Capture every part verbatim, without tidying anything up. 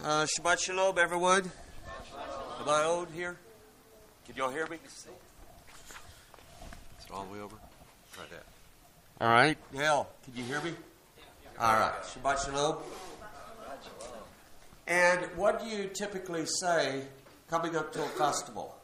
Uh, Shabbat Shalom, everyone. Am I on here? Can y'all hear me? Is it all the way over? Right there. All right. Gail, can you hear me? All right. Shabbat Shalom. And what do you typically say coming up to a festival?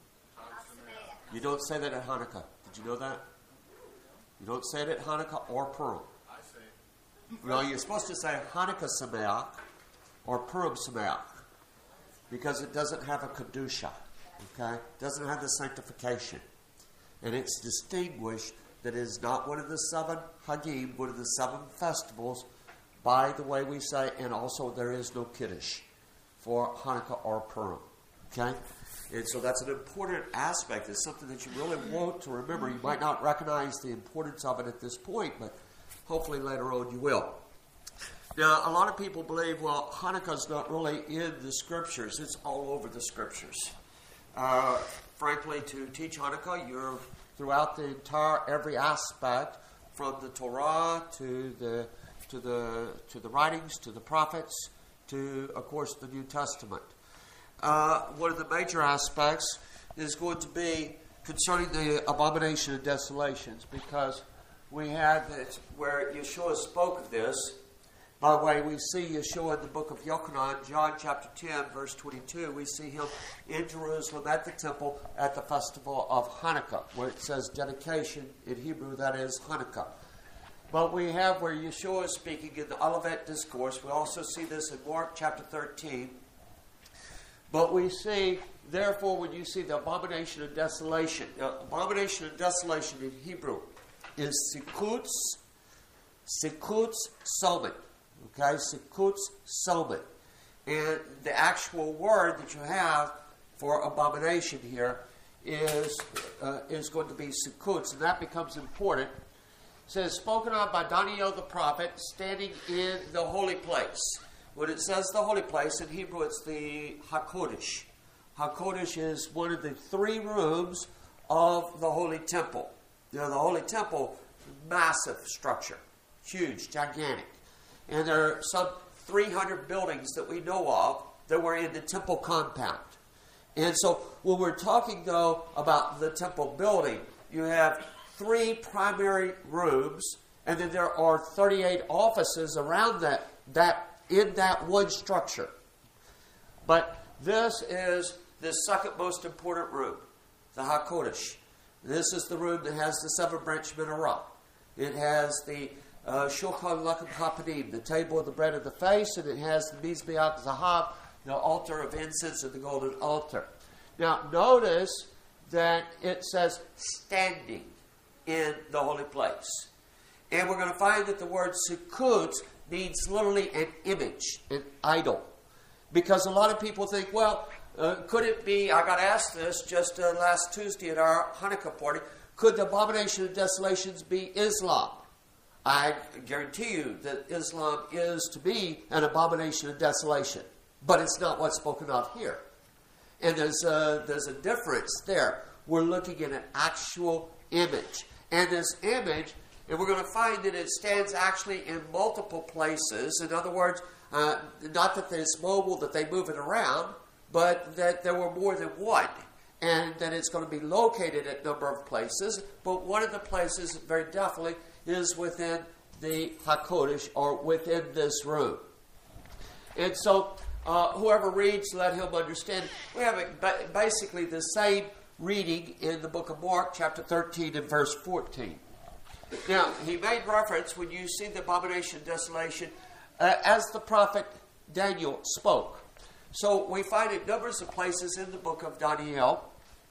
You don't say that at Hanukkah. Did you know that? You don't say it at Hanukkah or Purim. I say. No, you're supposed to say Hanukkah Sameach or Purim Sameach, because it doesn't have a Kedusha, okay? It doesn't have the sanctification. And it's distinguished that it is not one of the seven Hagim, one of the seven festivals, by the way we say, and also there is no Kiddush for Hanukkah or Purim, okay? And so that's an important aspect. It's something that you really want to remember. You might not recognize the importance of it at this point, but hopefully later on you will. Now, a lot of people believe, well, Hanukkah's not really in the Scriptures. It's all over the Scriptures. Uh, frankly, to teach Hanukkah, you're throughout the entire, every aspect, from the Torah to the to the to the writings, to the prophets, to, of course, the New Testament. Uh, one of the major aspects is going to be concerning the abomination of desolations, because we had this where Yeshua spoke of this. By the way, we see Yeshua in the book of Yochanan, John chapter ten, verse twenty-two. We see him in Jerusalem at the temple at the festival of Hanukkah, where it says dedication in Hebrew, that is Hanukkah. But we have where Yeshua is speaking in the Olivet Discourse. We also see this in Mark chapter thirteen. But we see, therefore, when you see the abomination of desolation, uh, abomination of desolation in Hebrew is sikutz, sikutz somet. Okay, sikutz somet. And the actual word that you have for abomination here is uh, is going to be sikutz, and that becomes important. It says, spoken of by Daniel the prophet, standing in the holy place. When it says the holy place, in Hebrew it's the HaKodesh. HaKodesh is one of the three rooms of the Holy Temple. You know, the Holy Temple, massive structure, huge, gigantic. And there are some three hundred buildings that we know of that were in the temple compound. And so when we're talking, though, about the temple building, you have three primary rooms, and then there are thirty-eight offices around that, that in that one structure. But this is the second most important room, the HaKodesh. This is the room that has the seven-branch menorah. It has the Uh, Shulchan Lakum HaPanim, the table of the bread of the face, and it has the Mizbeach Zahav, the altar of incense and the golden altar. Now, notice that it says standing in the holy place. And we're going to find that the word sikutz means literally an image, an idol. Because a lot of people think, well, uh, could it be, I got asked this just uh, last Tuesday at our Hanukkah party, could the abomination of desolations be Islam? I guarantee you that Islam is to be an abomination of desolation. But it's not what's spoken of here. And there's a, there's a difference there. We're looking at an actual image. And this image, and we're going to find that it stands actually in multiple places. In other words, uh, not that it's mobile, that they move it around, but that there were more than one. And that it's going to be located at a number of places. But one of the places, very definitely, is within the HaKodesh, or within this room. And so, uh, whoever reads, let him understand. We have basically the same reading in the book of Mark, chapter thirteen and verse fourteen. Now, he made reference, when you see the abomination of desolation, uh, as the prophet Daniel spoke. So, we find it numbers of places in the book of Daniel.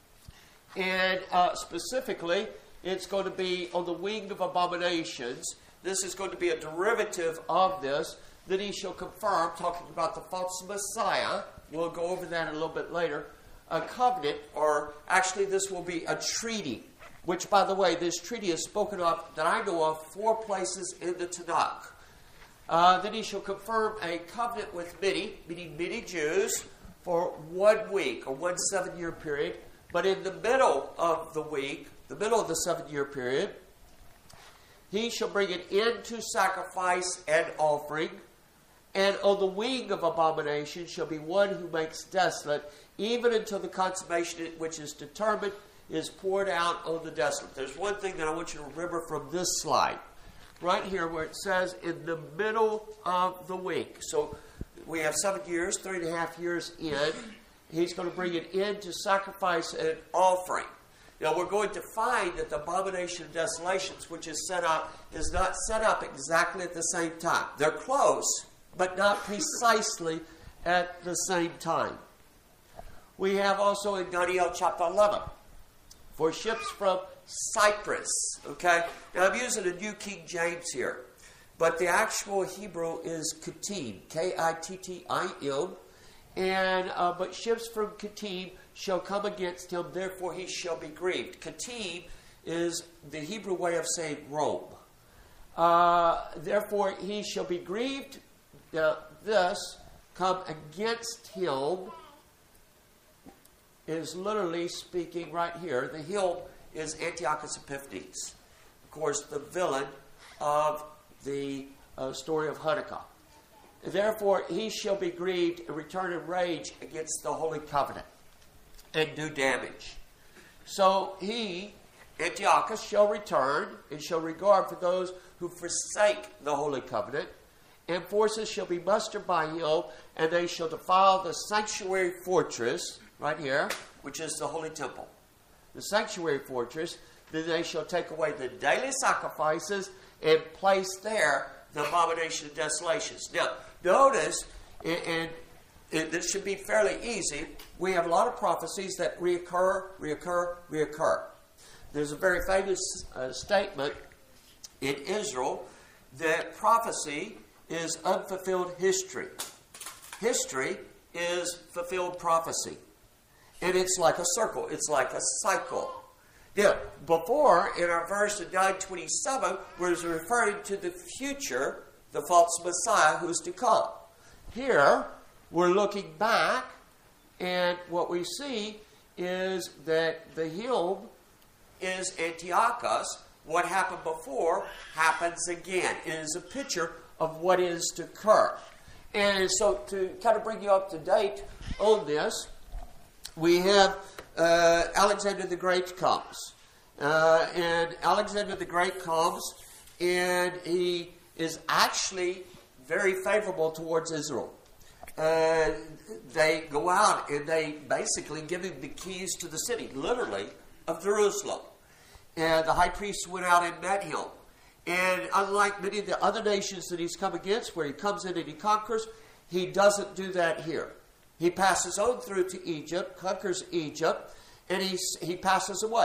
And uh, specifically, it's going to be on the wing of abominations. This is going to be a derivative of this, that he shall confirm, talking about the false Messiah. We'll go over that a little bit later. A covenant, or actually this will be a treaty, which, by the way, this treaty is spoken of, that I know of, four places in the Tanakh. Uh, then he shall confirm a covenant with many, meaning many Jews, for one week, or one seven-year period. But in the middle of the week, the middle of the seven-year period, he shall bring an end to sacrifice and offering, And on the wing of abomination shall be one who makes desolate, even until the consummation which is determined is poured out on the desolate. There's one thing that I want you to remember from this slide. Right here where it says in the middle of the week. So we have seven years, three and a half years in. He's going to bring it in to sacrifice an offering. Now we're going to find that the abomination of desolations, which is set up, is not set up exactly at the same time. They're close, but not precisely at the same time. We have also in Daniel chapter eleven, for ships from Cyprus. Okay? Now I'm using a New King James here, but the actual Hebrew is Kittim, K I T T I M. And uh, but ships from Kittim shall come against him, therefore he shall be grieved. Kittim is the Hebrew way of saying Rome. Uh, therefore he shall be grieved. Now, this come against him is literally speaking right here. The him is Antiochus Epiphanes, of course, the villain of the uh, story of Hanukkah. Therefore, he shall be grieved and return in rage against the Holy Covenant and do damage. So he, Antiochus, shall return and shall regard for those who forsake the Holy Covenant, and forces shall be mustered by him, and they shall defile the sanctuary fortress, right here, which is the Holy Temple. The sanctuary fortress, then they shall take away the daily sacrifices and place there the abomination of desolations. Now, notice, and, and, and this should be fairly easy, we have a lot of prophecies that reoccur, reoccur, reoccur. There's a very famous uh, statement in Israel that prophecy is unfulfilled history. History is fulfilled prophecy. And it's like a circle. It's like a cycle. Now, before, in our verse in nine twenty-seven, we're referring to the future, the false Messiah who's to come. Here, we're looking back, and what we see is that the him is Antiochus. What happened before happens again. It is a picture of what is to occur. And so, to kind of bring you up to date on this, we have uh, Alexander the Great comes. Uh, and Alexander the Great comes, and he is actually very favorable towards Israel. Uh, they go out and they basically give him the keys to the city, literally, of Jerusalem. And the high priest went out and met him. And unlike many of the other nations that he's come against, where he comes in and he conquers, he doesn't do that here. He passes on through to Egypt, conquers Egypt, and he, he passes away.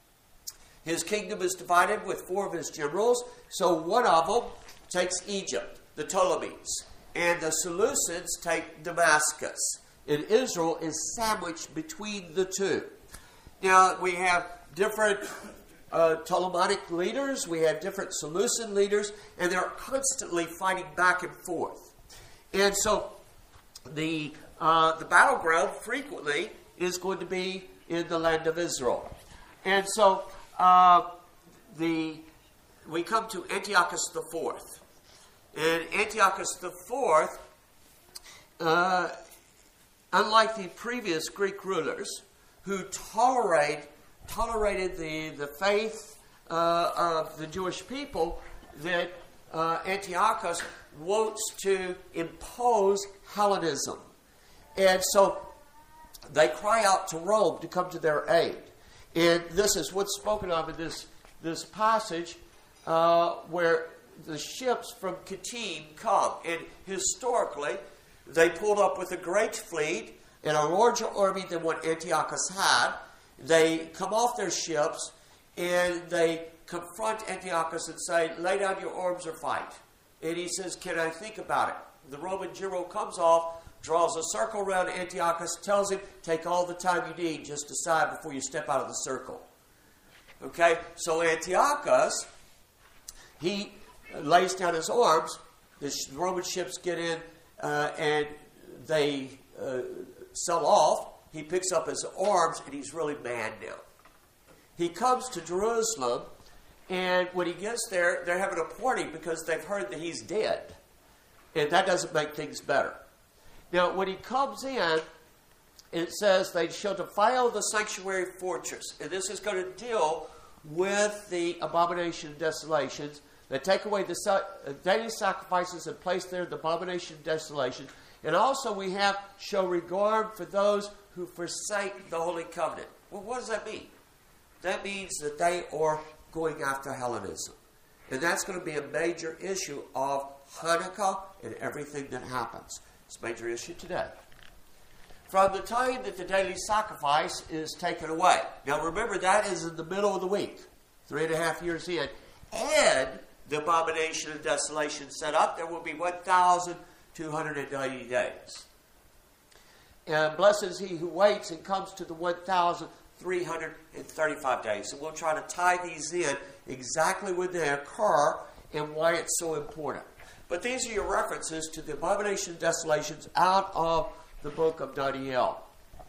His kingdom is divided with four of his generals, so one of them takes Egypt, the Ptolemies, and the Seleucids take Damascus. And Israel is sandwiched between the two. Now, we have different uh, Ptolemaic leaders, we have different Seleucid leaders, and they're constantly fighting back and forth. And so, the uh, the battleground frequently is going to be in the land of Israel. And so, uh, the we come to Antiochus the Fourth. And Antiochus the Fourth, uh, unlike the previous Greek rulers who tolerate, tolerated the, the faith uh, of the Jewish people, that uh, Antiochus wants to impose Hellenism. And so they cry out to Rome to come to their aid. And this is what's spoken of in this, this passage uh, where the ships from Kittim come. And historically, they pulled up with a great fleet and a larger army than what Antiochus had. They come off their ships and they confront Antiochus and say, lay down your arms or fight. And he says, can I think about it? The Roman general comes off, draws a circle around Antiochus, tells him, take all the time you need, just decide before you step out of the circle. Okay, so Antiochus, he lays down his arms, the Roman ships get in, uh, and they uh, sell off. He picks up his arms, and he's really mad now. He comes to Jerusalem, and when he gets there, they're having a party because they've heard that he's dead. And that doesn't make things better. Now, when he comes in, it says they shall defile the sanctuary fortress. And this is going to deal with the abomination and desolations. They take away the sa- daily sacrifices and place there the abomination and desolation. And also we have, show regard for those who forsake the Holy Covenant. Well, what does that mean? That means that they are going after Hellenism. And that's going to be a major issue of Hanukkah and everything that happens. It's a major issue today. From the time that the daily sacrifice is taken away. Now remember, that is in the middle of the week. Three and a half years in. And the abomination and desolation set up, there will be one thousand two hundred ninety days. And blessed is he who waits and comes to the one thousand three hundred thirty-five days. And we'll try to tie these in exactly when they occur and why it's so important. But these are your references to the abomination and desolations out of the book of Daniel.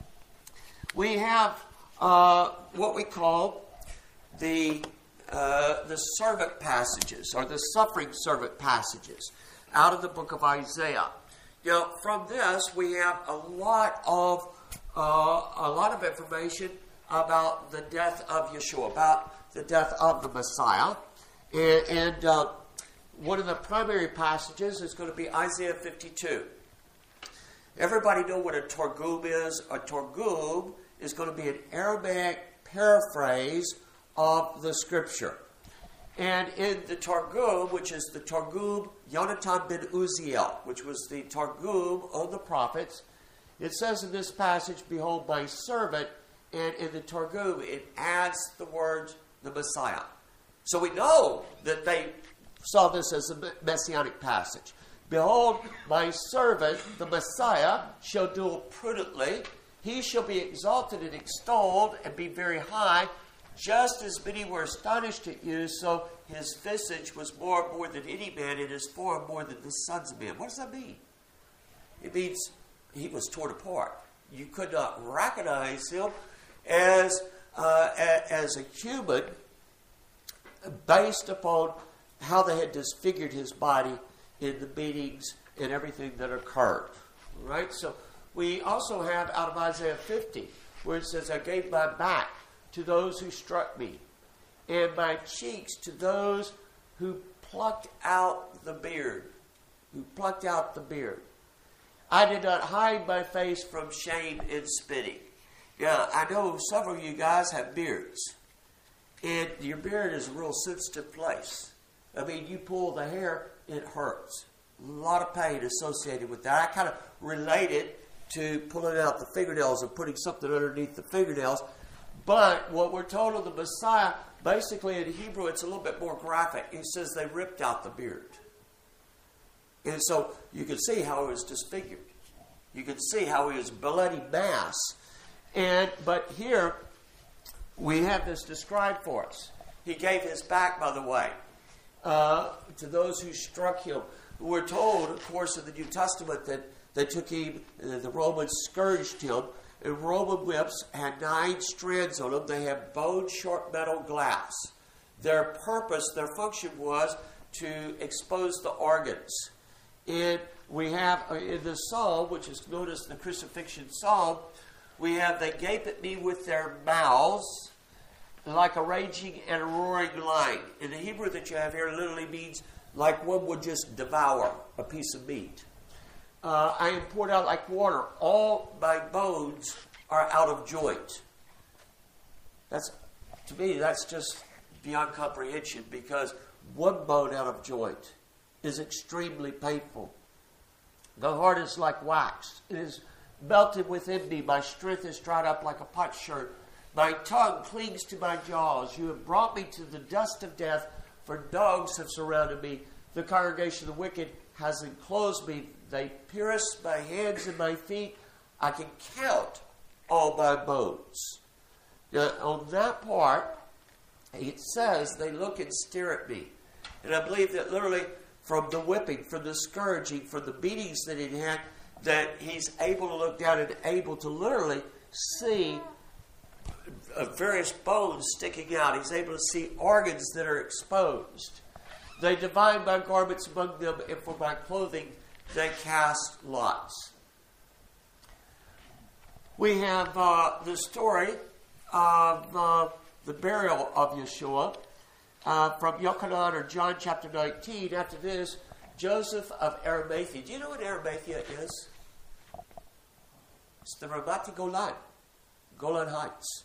We have uh, what we call the uh, the servant passages, or the suffering servant passages, out of the book of Isaiah. Now, from this, we have a lot of uh, a lot of information about the death of Yeshua, about the death of the Messiah, and, and uh, one of the primary passages is going to be Isaiah fifty-two. Everybody know what a Targum is. A Targum is going to be an Aramaic paraphrase of the Scripture. And in the Targum, which is the Targum Yonatan ben Uziel, which was the Targum on the prophets, it says in this passage, "Behold my servant," and in the Targum it adds the words, the Messiah. So we know that they saw this as a messianic passage. "Behold, my servant, the Messiah, shall deal prudently. He shall be exalted and extolled and be very high. Just as many were astonished at you, so his visage was more more than any man, and his form more than the sons of men." What does that mean? It means he was torn apart. You could not recognize him as, uh, a, as a human based upon how they had disfigured his body in the beatings and everything that occurred. Right? So we also have out of Isaiah fifty, where it says, "I gave my back to those who struck me, and my cheeks to those who plucked out the beard." Who plucked out the beard. "I did not hide my face from shame and spitting." Yeah, I know several of you guys have beards. And your beard is a real sensitive place. I mean, you pull the hair, it hurts. A lot of pain associated with that. I kind of relate it to pulling out the fingernails and putting something underneath the fingernails. But what we're told of the Messiah, basically in Hebrew, it's a little bit more graphic. It says they ripped out the beard. And so you can see how he was disfigured. You can see how he was bloody mass. And but here we have this described for us. He gave his back, by the way, uh, to those who struck him. We're told, of course, in the New Testament that they took him, uh, the Romans scourged him. And Roman whips had nine strands on them. They had bone-sharp metal glass. Their purpose, their function was to expose the organs. And we have uh, in the psalm, which is known as the crucifixion psalm, we have, "They gape at me with their mouths like a raging and a roaring lion." In the Hebrew that you have here literally means like one would just devour a piece of meat. Uh, "I am poured out like water. All my bones are out of joint." That's, to me, that's just beyond comprehension, because one bone out of joint is extremely painful. "The heart is like wax. It is melted within me. My strength is dried up like a potsherd. My tongue clings to my jaws. You have brought me to the dust of death, for dogs have surrounded me. The congregation of the wicked has enclosed me. They pierce my hands and my feet. I can count all my bones." Now, on that part, it says they look and stare at me. And I believe that literally from the whipping, from the scourging, from the beatings that he had, that he's able to look down and able to literally see uh, various bones sticking out. He's able to see organs that are exposed. "They divide my garments among them, and for my clothing they cast lots. We have uh, the story of uh, the burial of Yeshua uh, from Yochanan or John chapter nineteen. After this, Joseph of Arimathea. Do you know what Arimathea is? It's the Ramat Golan, Golan Heights.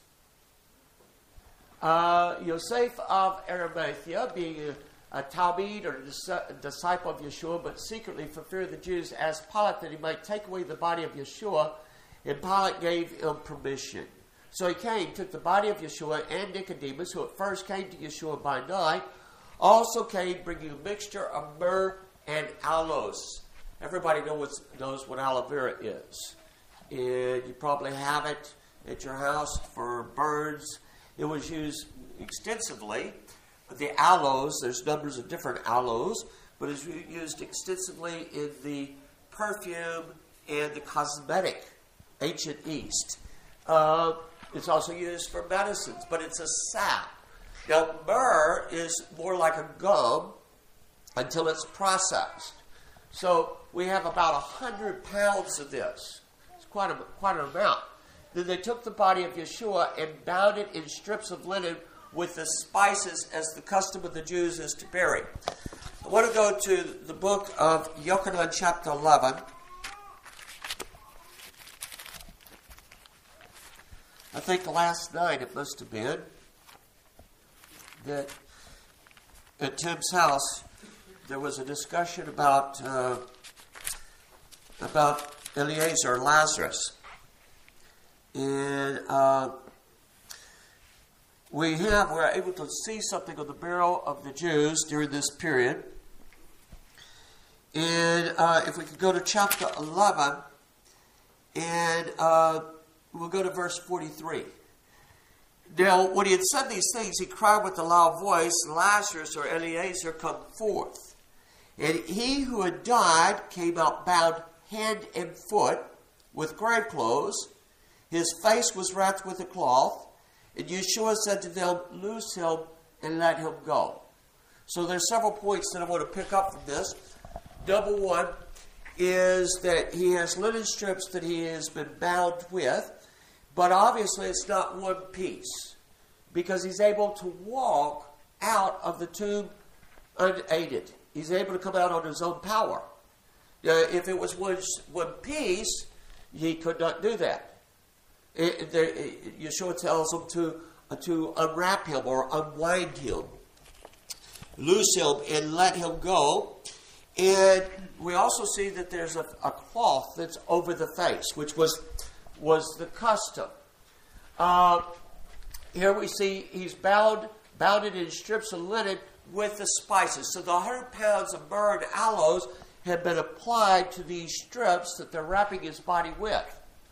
Uh, Yosef of Arimathea, being a, a Talmud or a disciple of Yeshua, but secretly for fear of the Jews, asked Pilate that he might take away the body of Yeshua, and Pilate gave him permission. So he came, took the body of Yeshua, and Nicodemus, who at first came to Yeshua by night, also came bringing a mixture of myrrh and aloes. Everybody knows, knows what aloe vera is. And you probably have it at your house for burns. It was used extensively. The aloes, there's numbers of different aloes, but it's used extensively in the perfume and the cosmetic ancient East. Uh, it's also used for medicines, but it's a sap. Now, myrrh is more like a gum until it's processed. So we have about one hundred pounds of this. It's quite, a, quite an amount. Then they took the body of Yeshua and bound it in strips of linen with the spices, as the custom of the Jews is to bury. I want to go to the book of Yochanan chapter eleven. I think last night it must have been that at Tim's house there was a discussion about uh, about Eliezer, Lazarus. And uh, we have, we're able to see something of the burial of the Jews during this period. And uh, if we could go to chapter eleven, and uh, we'll go to verse forty-three. Now, when he had said these things, he cried with a loud voice, Lazarus or Eliezer, come forth. And he who had died came out bound hand and foot with grave clothes. His face was wrapped with a cloth. And Yeshua said to them, loose him and let him go. So there's several points that I want to pick up from this. Number one is that he has linen strips that he has been bound with. But obviously it's not one piece, because he's able to walk out of the tomb unaided. He's able to come out on his own power. Uh, if it was one, one piece, he could not do that. It, there, it, Yeshua tells him to, uh, to unwrap him or unwind him, loose him and let him go. And we also see that there's a, a cloth that's over the face, which was was the custom. Uh, here we see he's bound, bounded in strips of linen with the spices. So the one hundred pounds of myrrh and aloes have been applied to these strips that they're wrapping his body with.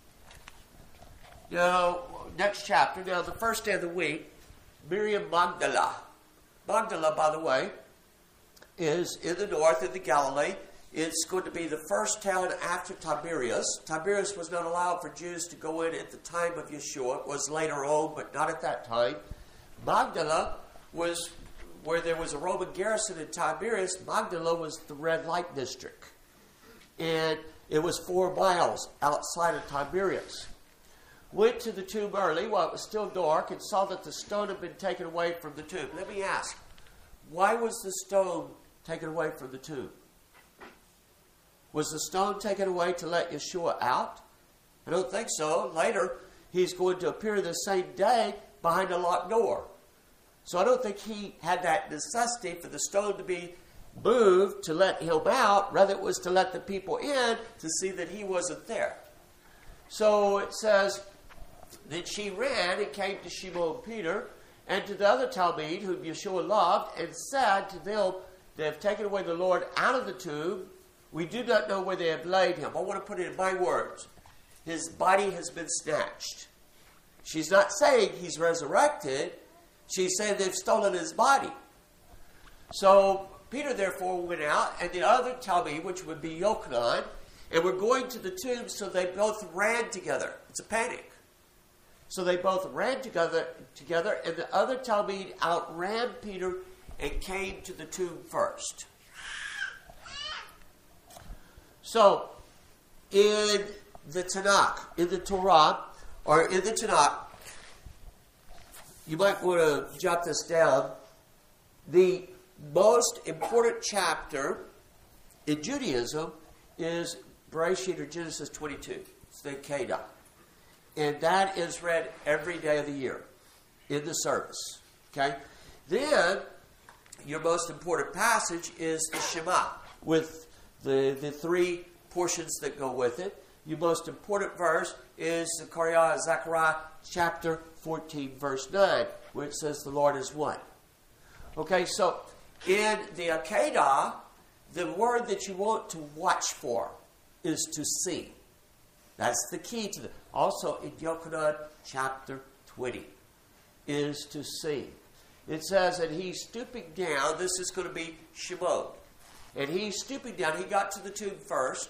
Now, next chapter. Now, the first day of the week, Miriam Magdala. Magdala, by the way, is in the north, in the Galilee. It's going to be the first town after Tiberias. Tiberias was not allowed for Jews to go in at the time of Yeshua. It was later on, but not at that time. Magdala was where there was a Roman garrison in Tiberias. Magdala was the red light district. And it was four miles outside of Tiberias. Went to the tomb early while it was still dark and saw that the stone had been taken away from the tomb. Let me ask, why was the stone taken away from the tomb? Was the stone taken away to let Yeshua out? I don't think so. Later, he's going to appear the same day behind a locked door. So I don't think he had that necessity for the stone to be moved to let him out. Rather, it was to let the people in to see that he wasn't there. So it says that she ran and came to Shimon Peter and to the other Talmud whom Yeshua loved and said to them, they have taken away the Lord out of the tomb. We do not know where they have laid him. I want to put it in my words. His body has been snatched. She's not saying he's resurrected. She's saying they've stolen his body. So Peter therefore went out, and the other Talmud, which would be Yochanan, and were going to the tomb, so they both ran together. It's a panic. So they both ran together, together, and the other Talmud outran Peter and came to the tomb first. So, in the Tanakh, in the Torah, or in the Tanakh, you might want to jot this down. The most important chapter in Judaism is Bereshit or Genesis twenty-two. It's the Kedah. And that is read every day of the year in the service. Okay? Then, your most important passage is the Shema, with the, the three portions that go with it. Your most important verse is Zechariah, Zechariah chapter fourteen, verse nine, where it says the Lord is one. Okay, so in the Akedah, the word that you want to watch for is to see. That's the key to it. Also in Yochanan chapter twenty is to see. It says that he's stooping down. This is going to be Shimon. And he's stooping down. He got to the tomb first.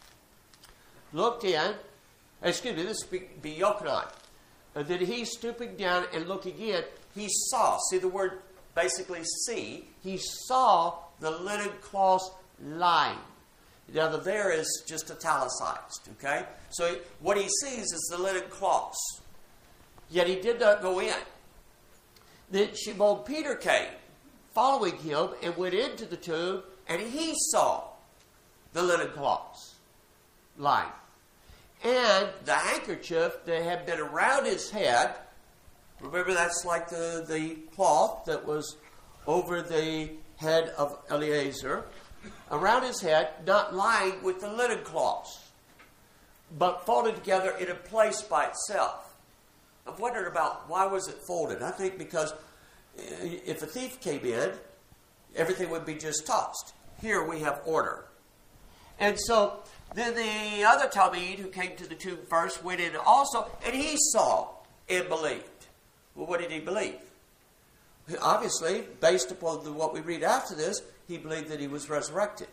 Looked in. Excuse me, this would be Yochanan. And then he's stooping down and looking in. He saw. See the word basically see. He saw the linen cloths lying. Now the there is just italicized. Okay? So what he sees is the linen cloths. Yet he did not go in. Then Shimon Peter came, following him, and went into the tomb, and he saw the linen cloths lying. And the handkerchief that had been around his head, remember that's like the, the cloth that was over the head of Eleazar, around his head, not lying with the linen cloths, but folded together in a place by itself. I've wondered about why was it folded. I think because if a thief came in, everything would be just tossed. Here we have order. And so then the other Talmud who came to the tomb first went in also, and he saw and believed. Well, what did he believe? Obviously, based upon the, what we read after this, he believed that he was resurrected.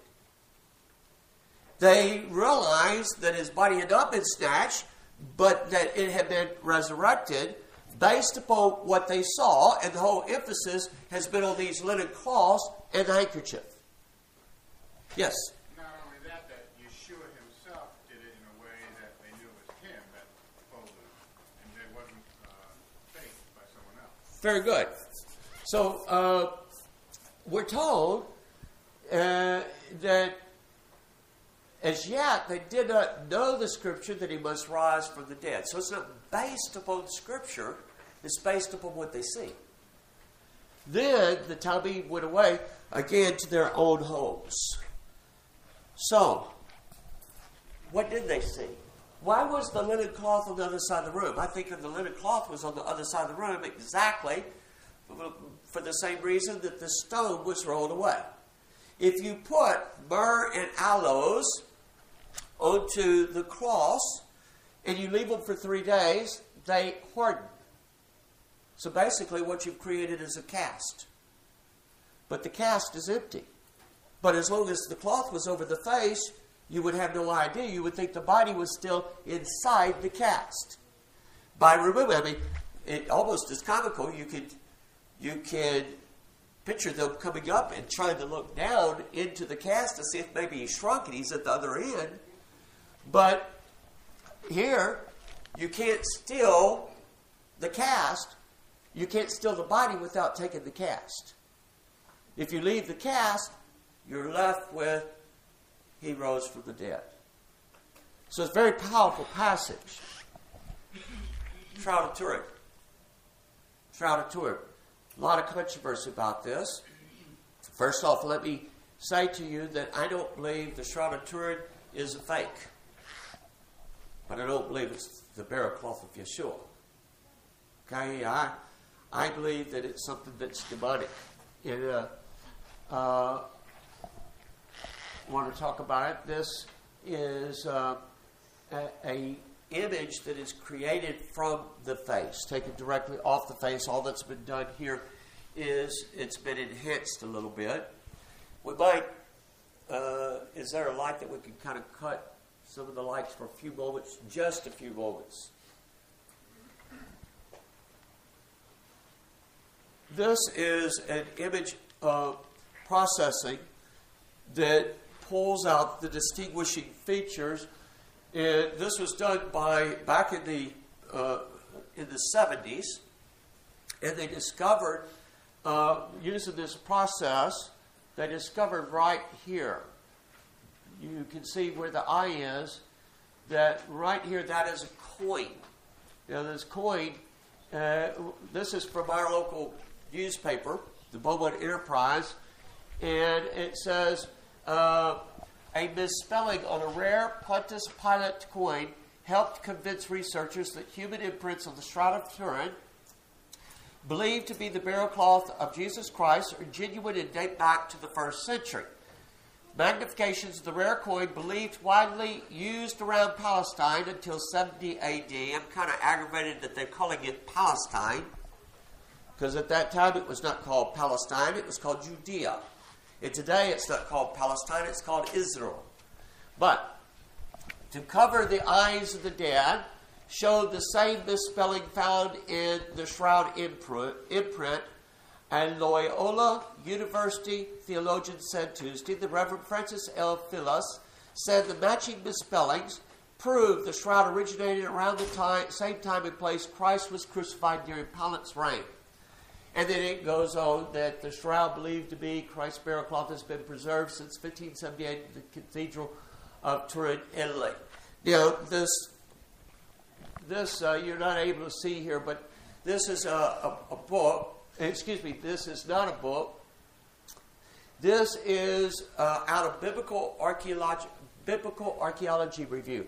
They realized that his body had not been snatched, but that it had been resurrected based upon what they saw, and the whole emphasis has been on these linen cloths and the handkerchief. Yes? Not only that, that Yeshua himself did it in a way that they knew it was him that folded it, and it wasn't uh, faked by someone else. Very good. So, uh, we're told uh, that as yet, they did not know the Scripture that he must rise from the dead. So it's not based upon Scripture. It's based upon what they see. Then the Talmud went away again to their own homes. So, what did they see? Why was the linen cloth on the other side of the room? I think that the linen cloth was on the other side of the room exactly for the same reason that the stone was rolled away. If you put myrrh and aloes onto the cloths and you leave them for three days, they harden. So basically what you've created is a cast. But the cast is empty. But as long as the cloth was over the face, you would have no idea. You would think the body was still inside the cast. By removing, I mean, it almost is comical. You could, you could picture them coming up and trying to look down into the cast to see if maybe he's shrunk and he's at the other end. But here, you can't steal the cast. You can't steal the body without taking the cast. If you leave the cast, you're left with he rose from the dead. So it's a very powerful passage. Shroud of Turin. Shroud of Turin. A lot of controversy about this. First off, let me say to you that I don't believe the Shroud of Turin is a fake. But I don't believe it's the burial cloth of Yeshua. Okay, I, I believe that it's something that's demonic. And uh, uh, I want to talk about it. This is uh, a, a image that is created from the face, taken directly off the face. All that's been done here is it's been enhanced a little bit. We might, uh, is there a light that we can kind of cut some of the lights for a few moments, just a few moments? This is an image uh, processing that pulls out the distinguishing features. And this was done by back in the uh, in the seventies, and they discovered uh, using this process. They discovered right here. You can see where the eye is. That right here, that is a coin. Now this coin, uh, this is from our local newspaper, the Beaumont Enterprise, and it says uh, a misspelling on a rare Pontius Pilate coin helped convince researchers that human imprints on the Shroud of Turin, believed to be the burial cloth of Jesus Christ, are genuine and date back to the first century. Magnifications of the rare coin believed widely used around Palestine until seventy A D. I'm kind of aggravated that they're calling it Palestine, because at that time it was not called Palestine, it was called Judea. And today it's not called Palestine, it's called Israel. But to cover the eyes of the dead showed the same misspelling found in the shroud imprint, imprint and Loyola University theologian said Tuesday, the Reverend Francis L. Phillis said the matching misspellings prove the shroud originated around the time, same time and place Christ was crucified during Pilate's reign. And then it goes on that the shroud believed to be Christ's burial cloth has been preserved since fifteen seventy-eight in the Cathedral of Turin, Italy. Now, this, this uh, you're not able to see here, but this is a, a, a book. Excuse me, this is not a book. This is uh, out of Biblical Archaeology, Biblical Archaeology Review.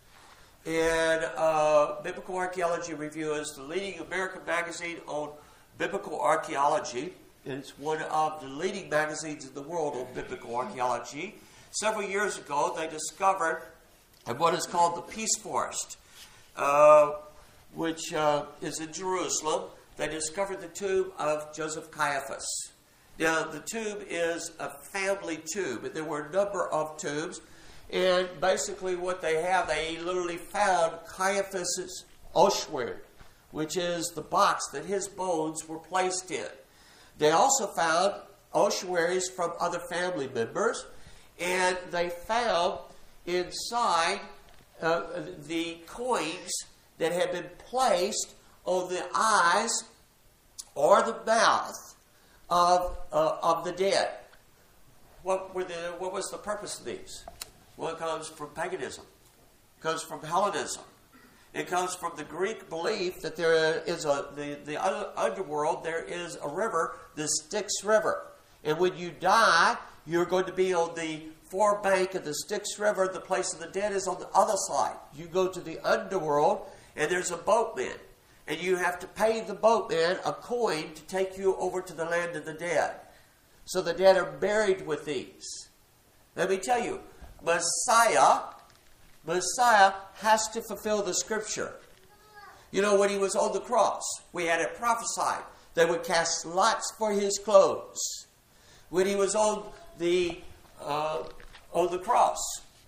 And uh, Biblical Archaeology Review is the leading American magazine on biblical archaeology. And it's one of the leading magazines in the world on biblical archaeology. Several years ago, they discovered what is called the Peace Forest, uh, which uh, is in Jerusalem. They discovered the tomb of Joseph Caiaphas. Now, the tomb is a family tomb, and there were a number of tombs. And basically what they have, they literally found Caiaphas' ossuary, which is the box that his bones were placed in. They also found ossuaries from other family members, and they found inside uh, the coins that had been placed on the eyes or the mouth of uh, of the dead. What were the what was the purpose of these? Well, it comes from paganism. It comes from Hellenism. It comes from the Greek belief that there is a the, the underworld, there is a river, the Styx River. And when you die, you're going to be on the forebank of the Styx River. The place of the dead is on the other side. You go to the underworld, and there's a boatman. And you have to pay the boatman a coin to take you over to the land of the dead. So the dead are buried with these. Let me tell you, Messiah, Messiah has to fulfill the Scripture. You know, when he was on the cross, we had it prophesied they would cast lots for his clothes. When he was on the uh, on the cross,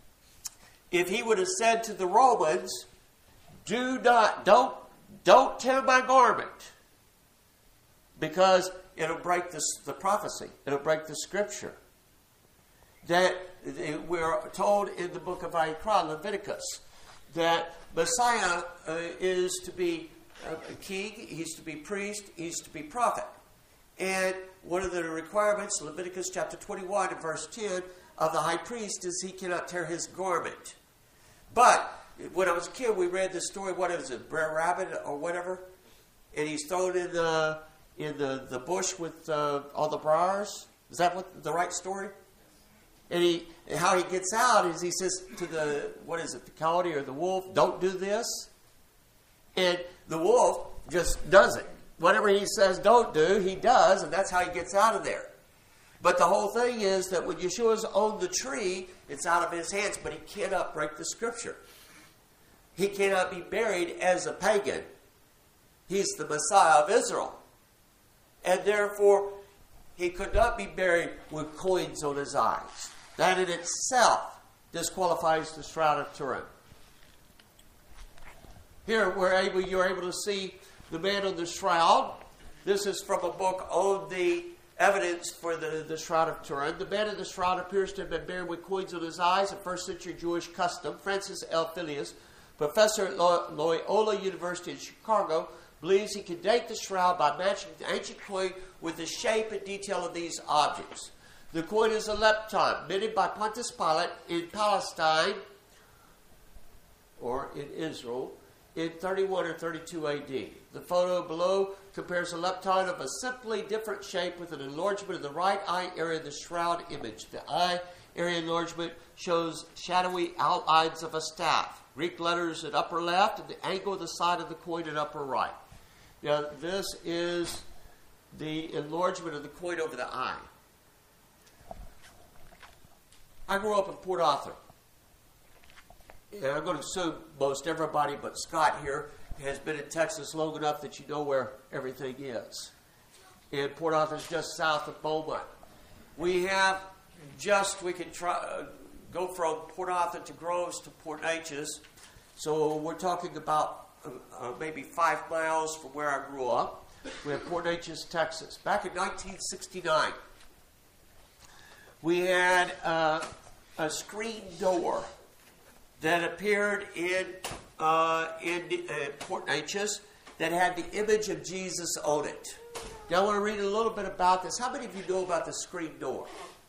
if he would have said to the Romans, "Do not, don't." Don't tear my garment, because it'll break this, the prophecy. It'll break the Scripture. That we're told in the book of Vayikra, Leviticus, that Messiah uh, is to be a king, he's to be priest, he's to be prophet. And one of the requirements, Leviticus chapter twenty-one and verse ten, of the high priest is he cannot tear his garment. But when I was a kid, we read this story, what is it, Brer Rabbit or whatever? And he's thrown in the, in the, the bush with uh, all the briars. Is that what the right story? And he, and how he gets out is he says to the, what is it, the coyote or the wolf, don't do this. And the wolf just does it. Whatever he says don't do, he does, and that's how he gets out of there. But the whole thing is that when Yeshua's on the tree, it's out of his hands, but he cannot break the Scripture. He cannot be buried as a pagan. He's the Messiah of Israel. And therefore, he could not be buried with coins on his eyes. That in itself disqualifies the Shroud of Turin. Here, we're able, you're able to see the man on the shroud. This is from a book on the evidence for the, the Shroud of Turin. The man in the shroud appears to have been buried with coins on his eyes, a first century Jewish custom. Francis L. Phileas, professor at Loyola University in Chicago, believes he can date the shroud by matching the ancient coin with the shape and detail of these objects. The coin is a lepton, minted by Pontius Pilate in Palestine, or in Israel, in thirty-one or thirty-two A D. The photo below compares a lepton of a simply different shape with an enlargement of the right eye area of the shroud image. The eye area enlargement shows shadowy outlines of a staff. Greek letters at upper left and the angle of the side of the coin at upper right. Now, this is the enlargement of the coin over the eye. I grew up in Port Arthur. And I'm going to assume most everybody but Scott here has been in Texas long enough that you know where everything is. And Port Arthur is just south of Beaumont. We have just, we can try, uh, go from Port Arthur to Groves to Port Neches. So we're talking about uh, uh, maybe five miles from where I grew up. We have Port Neches, Texas. Back in nineteen sixty-nine, we had uh, a screen door that appeared in uh, in uh, Port Neches that had the image of Jesus on it. Now I want to read a little bit about this. How many of you know about the screen door?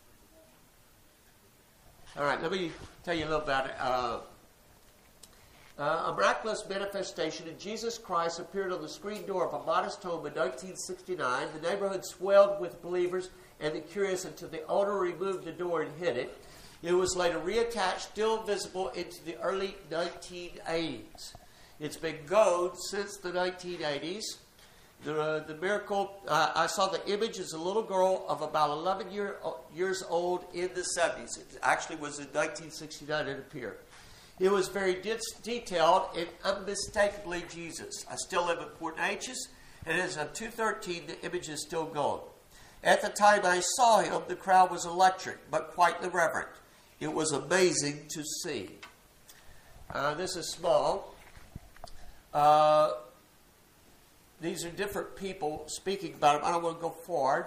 All right, let me tell you a little about it. Uh, uh, a miraculous manifestation of Jesus Christ appeared on the screen door of a modest home in nineteen sixty-nine. The neighborhood swelled with believers and the curious until the owner removed the door and hid it. It was later reattached, still visible into the early nineteen eighties. It's been gone since the nineteen eighties. The, uh, the miracle, uh, I saw the image as a little girl of about eleven year, years old in the seventies. It actually was in nineteen sixty-nine it appeared. It was very de- detailed and unmistakably Jesus. I still live in Port Neches, and as of two thirteen, the image is still gone. At the time I saw him, the crowd was electric, but quite irreverent. It was amazing to see. Uh, this is small. Uh, these are different people speaking about him. I don't want to go forward.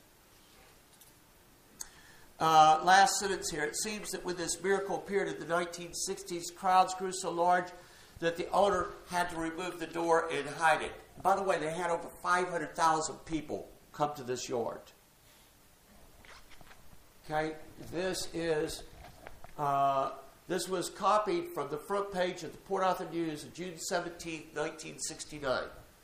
Uh, last sentence here. It seems that when this miracle appeared in the nineteen sixties, crowds grew so large that the owner had to remove the door and hide it. By the way, they had over five hundred thousand people come to this yard. Okay, this is uh, this was copied from the front page of the Port Arthur News of June seventeenth, nineteen sixty-nine.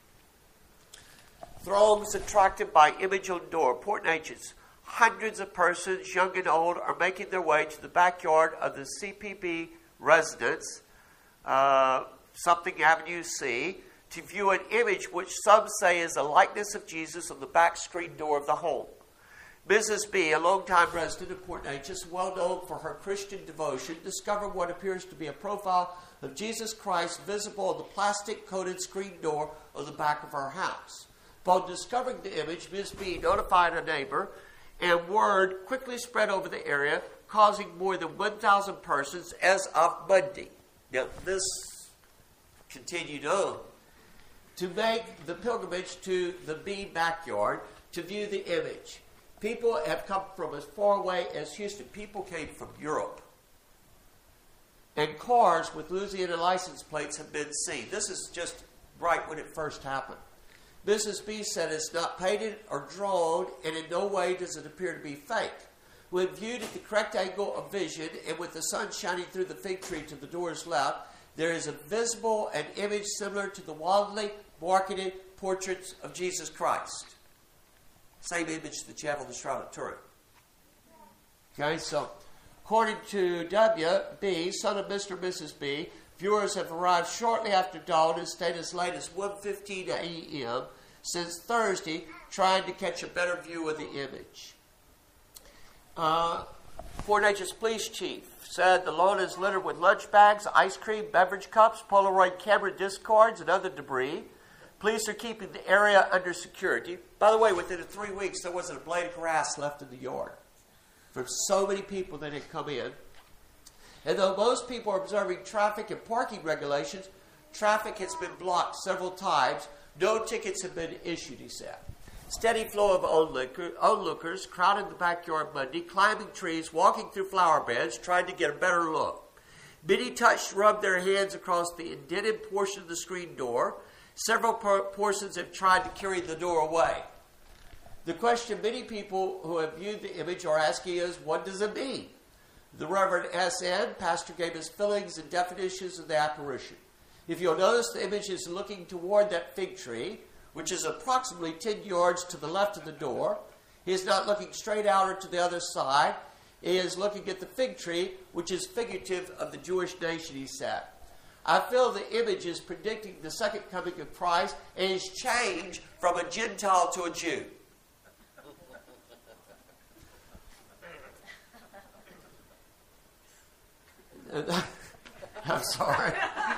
Throngs attracted by image on door. Port Neches. Hundreds of persons, young and old, are making their way to the backyard of the C P B residence, uh, something Avenue C, to view an image which some say is a likeness of Jesus on the back screen door of the home. Missus B, a longtime resident of Port Neches, well known for her Christian devotion, discovered what appears to be a profile of Jesus Christ visible on the plastic-coated screen door on the back of her house. Upon discovering the image, Miz B notified a neighbor, and word quickly spread over the area, causing more than one thousand persons as of Monday. Now, this continued on to make the pilgrimage to the B backyard to view the image. People have come from as far away as Houston. People came from Europe. And cars with Louisiana license plates have been seen. This is just right when it first happened. Missus B said it's not painted or drawn, and in no way does it appear to be fake. When viewed at the correct angle of vision and with the sun shining through the fig tree to the door's left, there is a visible an image similar to the wildly marketed portraits of Jesus Christ. Same image that you have on the Shroud of Turin. Okay, so according to W B, son of Mister and Missus B, viewers have arrived shortly after dawn and stayed as late as one fifteen a m since Thursday, trying to catch a better view of the image. Uh, Port Neches Police Chief said the lawn is littered with lunch bags, ice cream, beverage cups, Polaroid camera discards, and other debris. Police are keeping the area under security. By the way, within three weeks, there wasn't a blade of grass left in the yard from so many people that had come in. And though most people are observing traffic and parking regulations, traffic has been blocked several times. No tickets have been issued, he said. Steady flow of onlooker, onlookers crowded the backyard Monday, climbing trees, walking through flower beds, trying to get a better look. Many touched, rubbed their hands across the indented portion of the screen door. Several por- portions have tried to carry the door away. The question many people who have viewed the image are asking is, what does it mean? The Reverend S N, pastor, gave his feelings and definitions of the apparition. If you'll notice, the image is looking toward that fig tree, which is approximately ten yards to the left of the door. He is not looking straight out or to the other side. He is looking at the fig tree, which is figurative of the Jewish nation, he said. I feel the image is predicting the second coming of Christ and his change from a Gentile to a Jew. I'm sorry.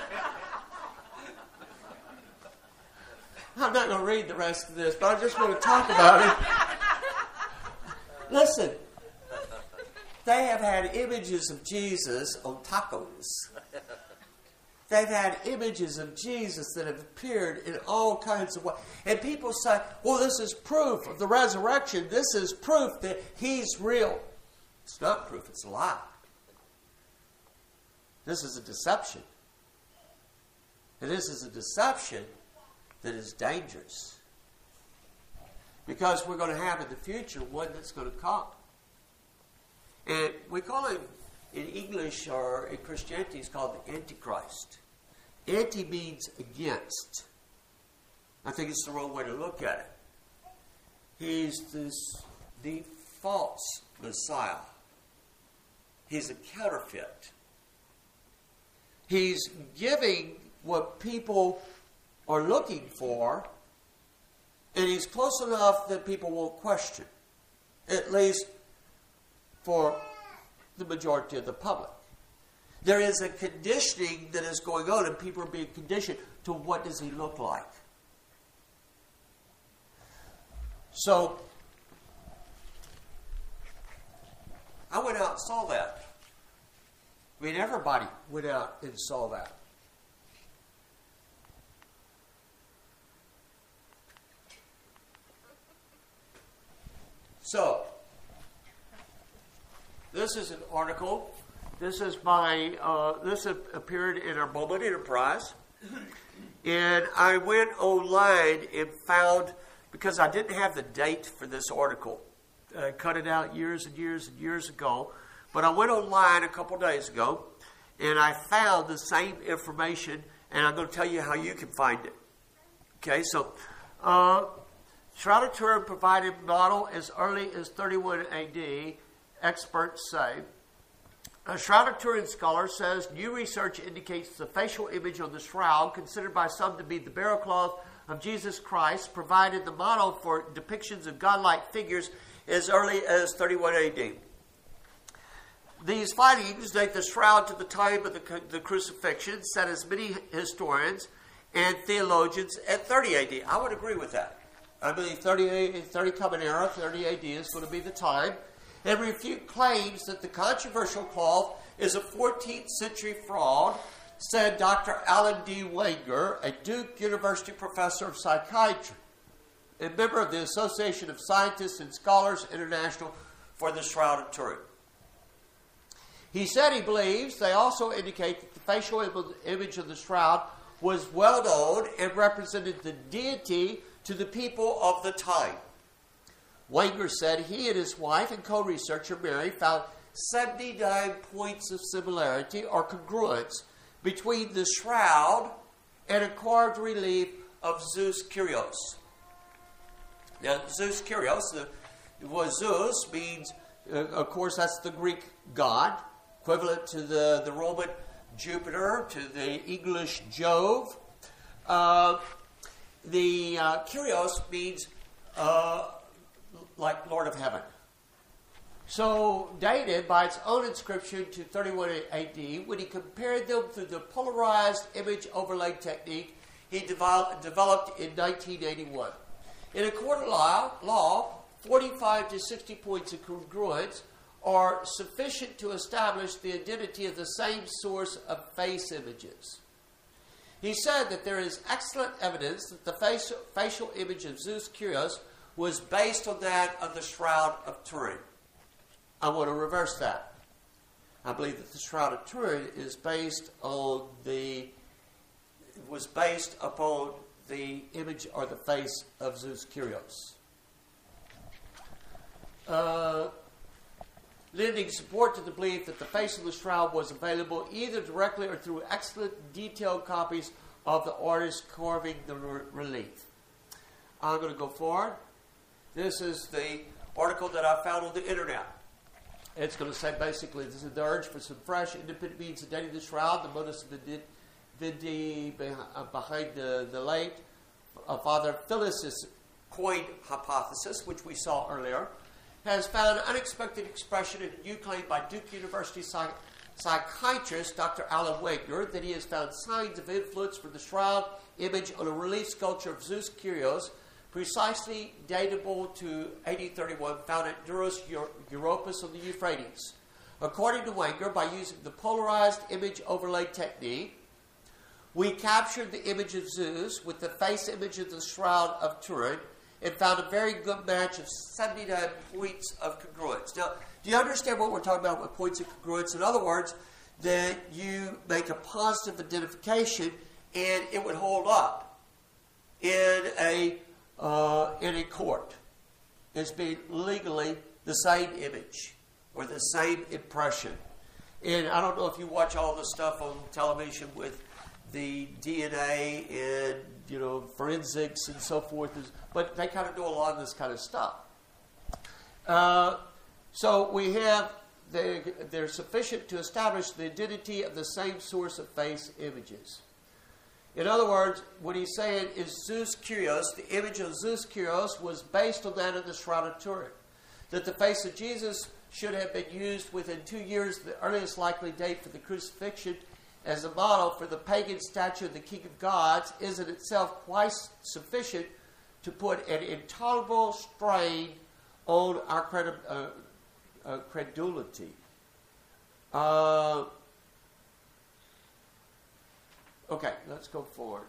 I'm not going to read the rest of this, but I just want to talk about it. Listen, they have had images of Jesus on tacos. They've had images of Jesus that have appeared in all kinds of ways. And people say, well, this is proof of the resurrection. This is proof that he's real. It's not proof, it's a lie. This is a deception. And this is a deception that is dangerous. Because we're going to have in the future one that's going to come. And we call him, in English or in Christianity, it's called the Antichrist. Anti means against. I think it's the wrong way to look at it. He's this, the false Messiah. He's a counterfeit. He's giving what people are looking for, and he's close enough that people won't question, at least for the majority of the public. There is a conditioning that is going on, and people are being conditioned to what does he look like. So, I went out and saw that. I mean, everybody went out and saw that. So, this is an article. This is my, uh, this appeared in our Bowman Enterprise. And I went online and found, because I didn't have the date for this article. I cut it out years and years and years ago. But I went online a couple days ago, and I found the same information, and I'm going to tell you how you can find it. Okay, so uh, Shroud of Turin provided model as early as thirty-one A D, experts say. A Shroud of Turin scholar says new research indicates the facial image on the shroud, considered by some to be the burial cloth of Jesus Christ, provided the model for depictions of godlike figures as early as thirty-one A D. These findings date the shroud to the time of the, the crucifixion, said as many historians and theologians at thirty A D. I would agree with that. I believe thirty, thirty Common Era, thirty A D is going to be the time. And refute claims that the controversial cloth is a fourteenth century fraud, said Doctor Alan D. Wenger, a Duke University professor of psychiatry and member of the Association of Scientists and Scholars International for the Shroud of Turin. He said he believes they also indicate that the facial im- image of the shroud was well known and represented the deity to the people of the time. Wenger said he and his wife and co-researcher Mary found seventy-nine points of similarity or congruence between the shroud and a carved relief of Zeus Kyrios. Now, Zeus Kyrios, the, was Zeus means, uh, of course, that's the Greek god, equivalent to the, the Roman Jupiter, to the English Jove. Uh, the uh, Kyrios means uh, like Lord of Heaven. So, dated by its own inscription to thirty-one A D, when he compared them through the polarized image overlay technique he developed, developed in nineteen eighty-one. In a court of law, law, forty-five to sixty points of congruence are sufficient to establish the identity of the same source of face images. He said that there is excellent evidence that the facial, facial image of Zeus Kyrios was based on that of the Shroud of Turin. I want to reverse that. I believe that the Shroud of Turin is based on the was based upon the image or the face of Zeus Kyrios. Uh, lending support to the belief that the face of the shroud was available either directly or through excellent detailed copies of the artist carving the re- relief. I'm going to go forward. This is the article that I found on the internet. It's going to say basically this is the urge for some fresh, independent means of dating the shroud, the modus vivendi behind the, the late uh, Father Phyllis's coin hypothesis, which we saw earlier, has found unexpected expression in a new claim by Duke University psych- psychiatrist Doctor Alan Wagner that he has found signs of influence from the shroud image on a relief sculpture of Zeus Kyrios, precisely datable to A D thirty-one, found at Duros Europus on the Euphrates. According to Wagner, by using the polarized image overlay technique, we captured the image of Zeus with the face image of the Shroud of Turin and found a very good match of seventy-nine points of congruence. Now, do you understand what we're talking about with points of congruence? In other words, that you make a positive identification and it would hold up in a uh, in a court as being legally the same image or the same impression. And I don't know if you watch all the stuff on television with the D N A and, you know, forensics and so forth, but they kind of do a lot of this kind of stuff. Uh, so we have, the, they're sufficient to establish the identity of the same source of face images. In other words, what he's saying is Zeus Kyrios, the image of Zeus Kyrios was based on that of the Shroud of Turin. That the face of Jesus should have been used within two years, the earliest likely date for the crucifixion, as a model for the pagan statue of the King of Gods is in itself quite sufficient to put an intolerable strain on our credi- uh, uh, credulity. Uh, okay, let's go forward.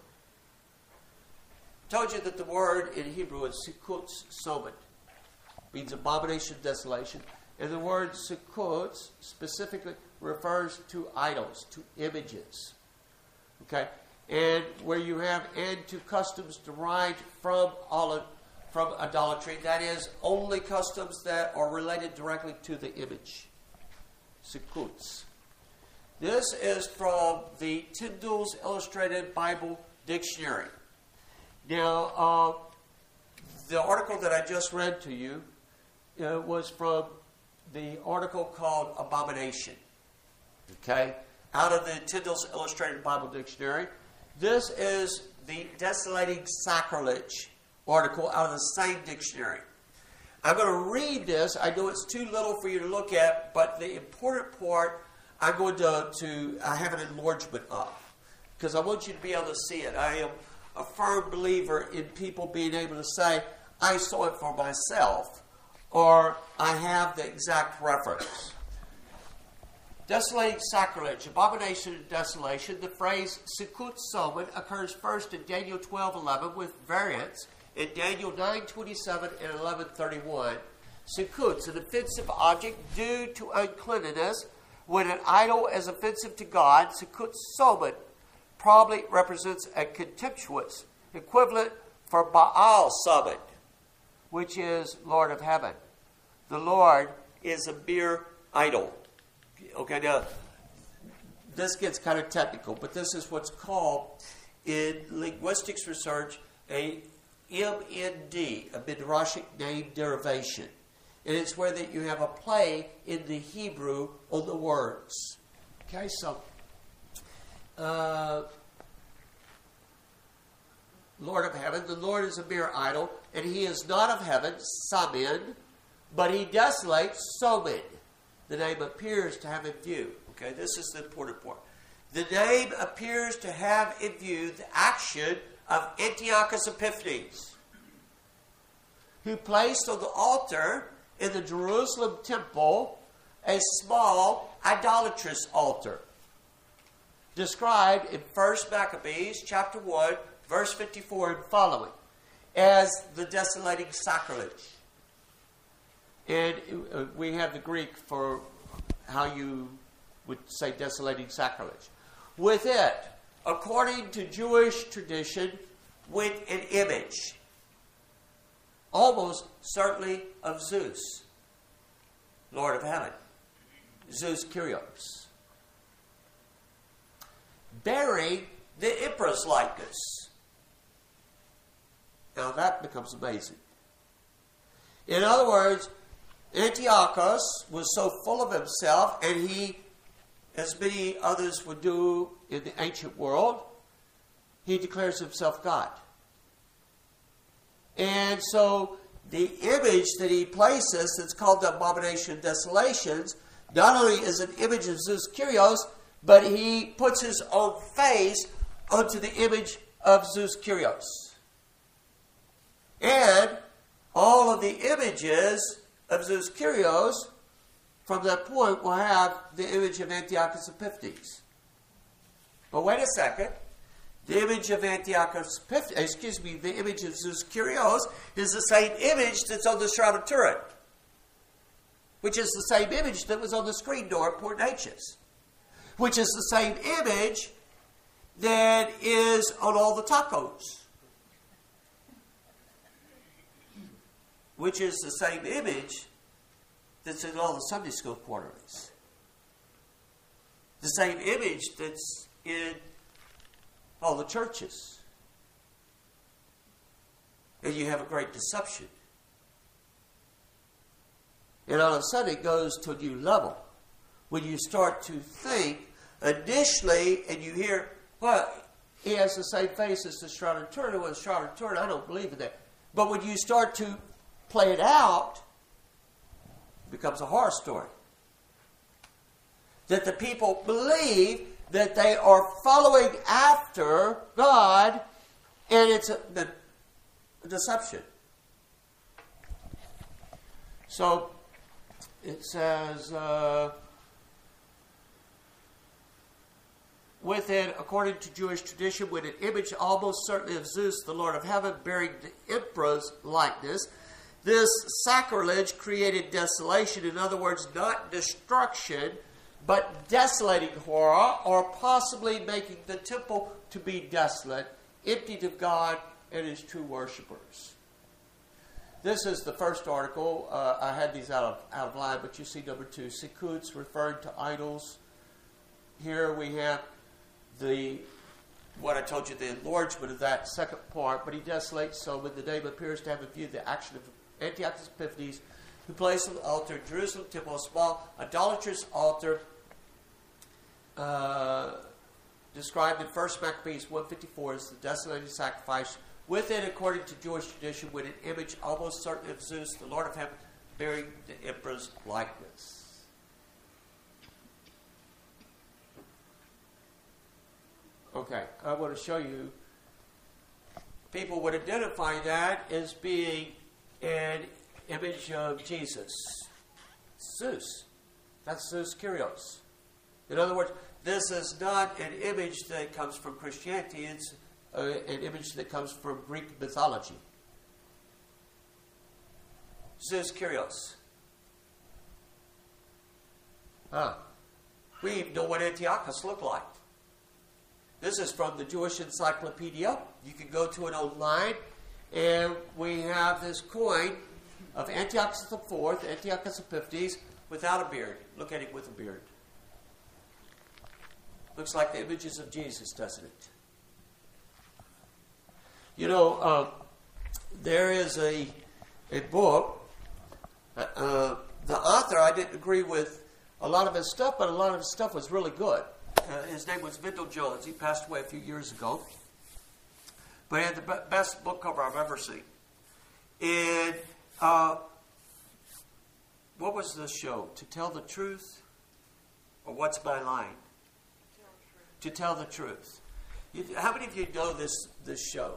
I told you that the word in Hebrew is Sukkot Somet, means abomination, desolation. And the word Sukkot specifically refers to idols, to images. Okay? And where you have and to customs derived from all from idolatry, that is, only customs that are related directly to the image. Sukkuts. This is from the Tyndall's Illustrated Bible Dictionary. Now, uh, the article that I just read to you uh, was from the article called Abomination. Okay? Out of the Tyndall's Illustrated Bible Dictionary. This is the Desolating Sacrilege article out of the same dictionary. I'm going to read this. I know it's too little for you to look at, but the important part, I'm going to, to I have an enlargement of, because I want you to be able to see it. I am a firm believer in people being able to say, I saw it for myself, or I have the exact reference. Desolating sacrilege, abomination and desolation. The phrase Sukkot Somet occurs first in Daniel twelve eleven with variants in Daniel nine twenty-seven and eleven thirty-one. Sukkot, an offensive object due to uncleanness. When an idol is offensive to God, Sukkot Somet probably represents a contemptuous equivalent for Baal Somet, which is Lord of Heaven. The Lord is a mere idol. Okay, now, this gets kind of technical, but this is what's called, in linguistics research, a M N D, a midrashic name derivation. And it's where that you have a play in the Hebrew on the words. Okay, so, uh, Lord of Heaven, the Lord is a mere idol, and he is not of heaven, Samin, but he desolates, Somin. The name appears to have in view. Okay, this is the important part. The name appears to have in view the action of Antiochus Epiphanes, who placed on the altar in the Jerusalem temple a small idolatrous altar, described in First Maccabees chapter one, verse fifty-four and following. as the desolating sacrilege. And uh, we have the Greek for how you would say desolating sacrilege. With it, according to Jewish tradition, went an image, almost certainly of Zeus, Lord of Heaven, Zeus Kyrios, bearing the emperor's likeness. Now that becomes amazing. In other words, Antiochus was so full of himself, and he, as many others would do in the ancient world, he declares himself God. And so the image that he places, that's called the Abomination of Desolations, not only is an image of Zeus Kyrios, but he puts his own face onto the image of Zeus Kyrios. And all of the images of Zeus Kyrios from that point will have the image of Antiochus Epiphanes. But wait a second. The image of Antiochus Epiphanes, excuse me, the image of Zeus Kyrios is the same image that's on the Shroud of Turin, which is the same image that was on the screen door at Port Neches, which is the same image that is on all the tacos, which is the same image that's in all the Sunday school quarterlies. The same image that's in all the churches. And you have a great deception. And all of a sudden it goes to a new level. When you start to think initially, and you hear, well, he has the same face as the Shroud of Turin. Well, the Shroud of Turin, I don't believe in that. But when you start to play it out, it becomes a horror story. That the people believe that they are following after God, and it's a, a, a deception. So it says, uh, with it, according to Jewish tradition, with an image almost certainly of Zeus, the Lord of Heaven, bearing the emperor's likeness, this sacrilege created desolation. In other words, not destruction, but desolating horror, or possibly making the temple to be desolate, emptied of God and his true worshippers. This is the first article. Uh, I had these out of, out of line, but you see number two, Sikuts, referring to idols. Here we have the, what I told you, the enlargement of that second part, but he desolates, so when the name appears to have in view the action of Antiochus Epiphanes, who placed on the altar in Jerusalem temple a small idolatrous altar, uh, described in First Maccabees one fifty-four as the desolating sacrifice. With it, according to Jewish tradition, with an image almost certain of Zeus, the Lord of Heaven, bearing the emperor's likeness. Okay, I want to show you. People would identify that as being an image of Jesus. Zeus. That's Zeus Kyrios. In other words, this is not an image that comes from Christianity. It's uh, an image that comes from Greek mythology. Zeus Kyrios. Huh. We even know what Antiochus looked like. This is from the Jewish Encyclopedia. You can go to it online. And we have this coin of Antiochus the Fourth, Antiochus Epiphanes, without a beard. Look at him with a beard. Looks like the images of Jesus, doesn't it? You know, uh, there is a a book. Uh, the author, I didn't agree with a lot of his stuff, but a lot of his stuff was really good. Uh, his name was Vendell Jones. He passed away a few years ago. But he had the be- best book cover I've ever seen. And uh, what was this show? To Tell the Truth? Or What's My Line? To Tell the Truth. You, how many of you know this this show?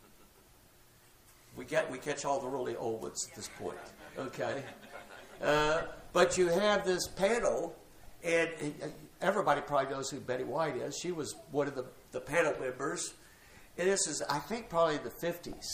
We get we catch all the really old ones at this point. Okay. Uh, but you have this panel, and, and everybody probably knows who Betty White is. She was one of the, the panel members. And this is, I think, probably in the fifties.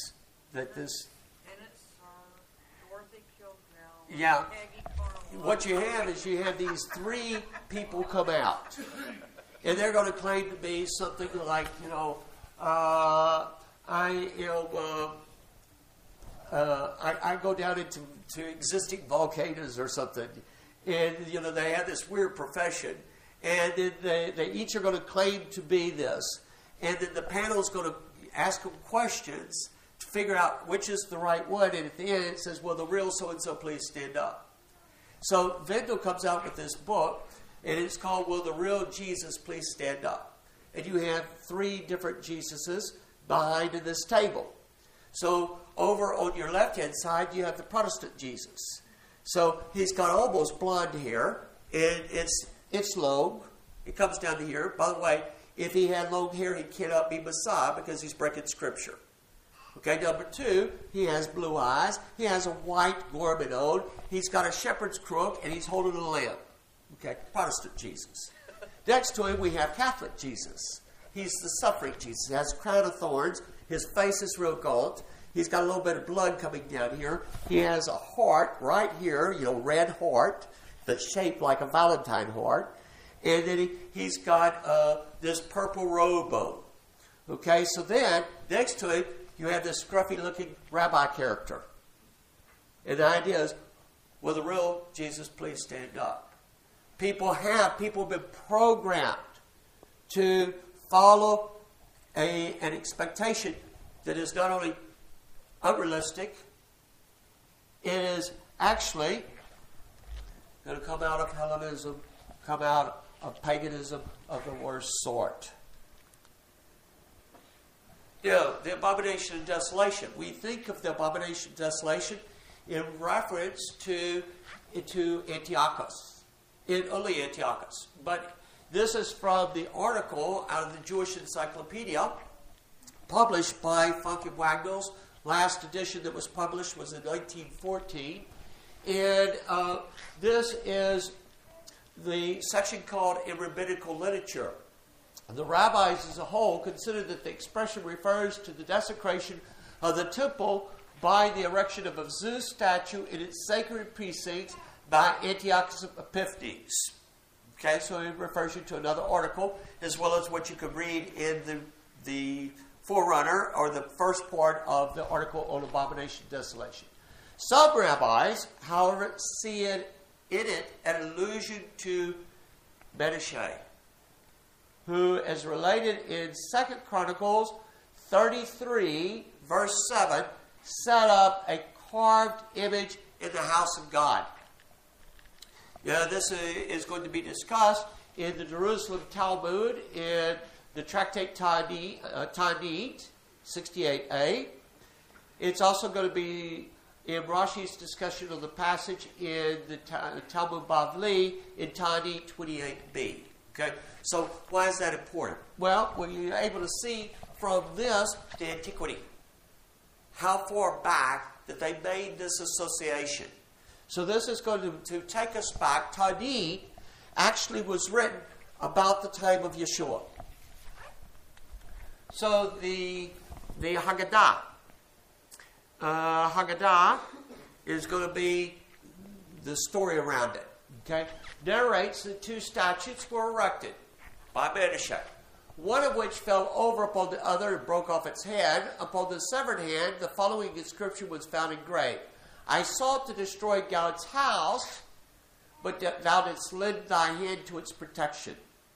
that this... Dorothy Kilgrell. Yeah. What you have is you have these three people come out. And they're going to claim to be something like, you know, uh, I, you know, uh, uh, I, I go down into to existing volcanoes or something. And, you know, they have this weird profession. And then they, they each are going to claim to be this. And then the panel's going to ask them questions to figure out which is the right one. And at the end it says, well, the real so-and-so, please stand up. So Vendel comes out with this book, and it's called Will the Real Jesus Please Stand Up? And you have three different Jesuses behind in this table. So over on your left-hand side, you have the Protestant Jesus. So he's got almost blonde hair, and it's it's long. It comes down to here. By the way, if he had long hair, he cannot be Messiah because he's breaking Scripture. Okay, number two, he has blue eyes. He has a white garment on. He's got a shepherd's crook, and he's holding a lamb. Okay, Protestant Jesus. Next to him, we have Catholic Jesus. He's the suffering Jesus. He has a crown of thorns. His face is real gaunt. He's got a little bit of blood coming down here. He has a heart right here, you know, red heart that's shaped like a Valentine heart. And then he, he's got uh, this purple robe on. Okay, so then, next to him, you have this scruffy-looking rabbi character. And the idea is, will the real Jesus please stand up? People have, people have been programmed to follow a, an expectation that is not only unrealistic, it is actually going to come out of Hellenism, come out of paganism of the worst sort. You know, the abomination of desolation. We think of the abomination of desolation in reference to, to Antiochus, in early Antiochus. But this is from the article out of the Jewish Encyclopedia, published by Funke Wagnalls. Last edition that was published was in nineteen fourteen. And uh, this is the section called In Rabbinical Literature. The rabbis as a whole consider that the expression refers to the desecration of the temple by the erection of a Zeus statue in its sacred precincts by Antiochus Epiphanes. Okay, so it refers you to another article, as well as what you could read in the, the forerunner, or the first part of the article on abomination and desolation. Some rabbis, however, see it, in it an allusion to Menashe, who is related in Second Chronicles thirty-three, verse seven, set up a carved image in the house of God. Yeah, this is going to be discussed in the Jerusalem Talmud, in the Tractate Tanit, uh, Tanit sixty-eight a. It's also going to be in Rashi's discussion of the passage in the Talmud Bavli in Tanit twenty-eight b. Okay, so why is that important? Well, when you're able to see from this to antiquity, how far back that they made this association. So this is going to, to take us back. Tanit actually was written about the time of Yeshua. So the the Haggadah, uh, Haggadah is going to be the story around it. Okay, narrates that two statues were erected by Menashe, one of which fell over upon the other and broke off its head. Upon the severed hand, the following inscription was found engraved: I sought to destroy God's house, but thou didst lend thy hand to its protection.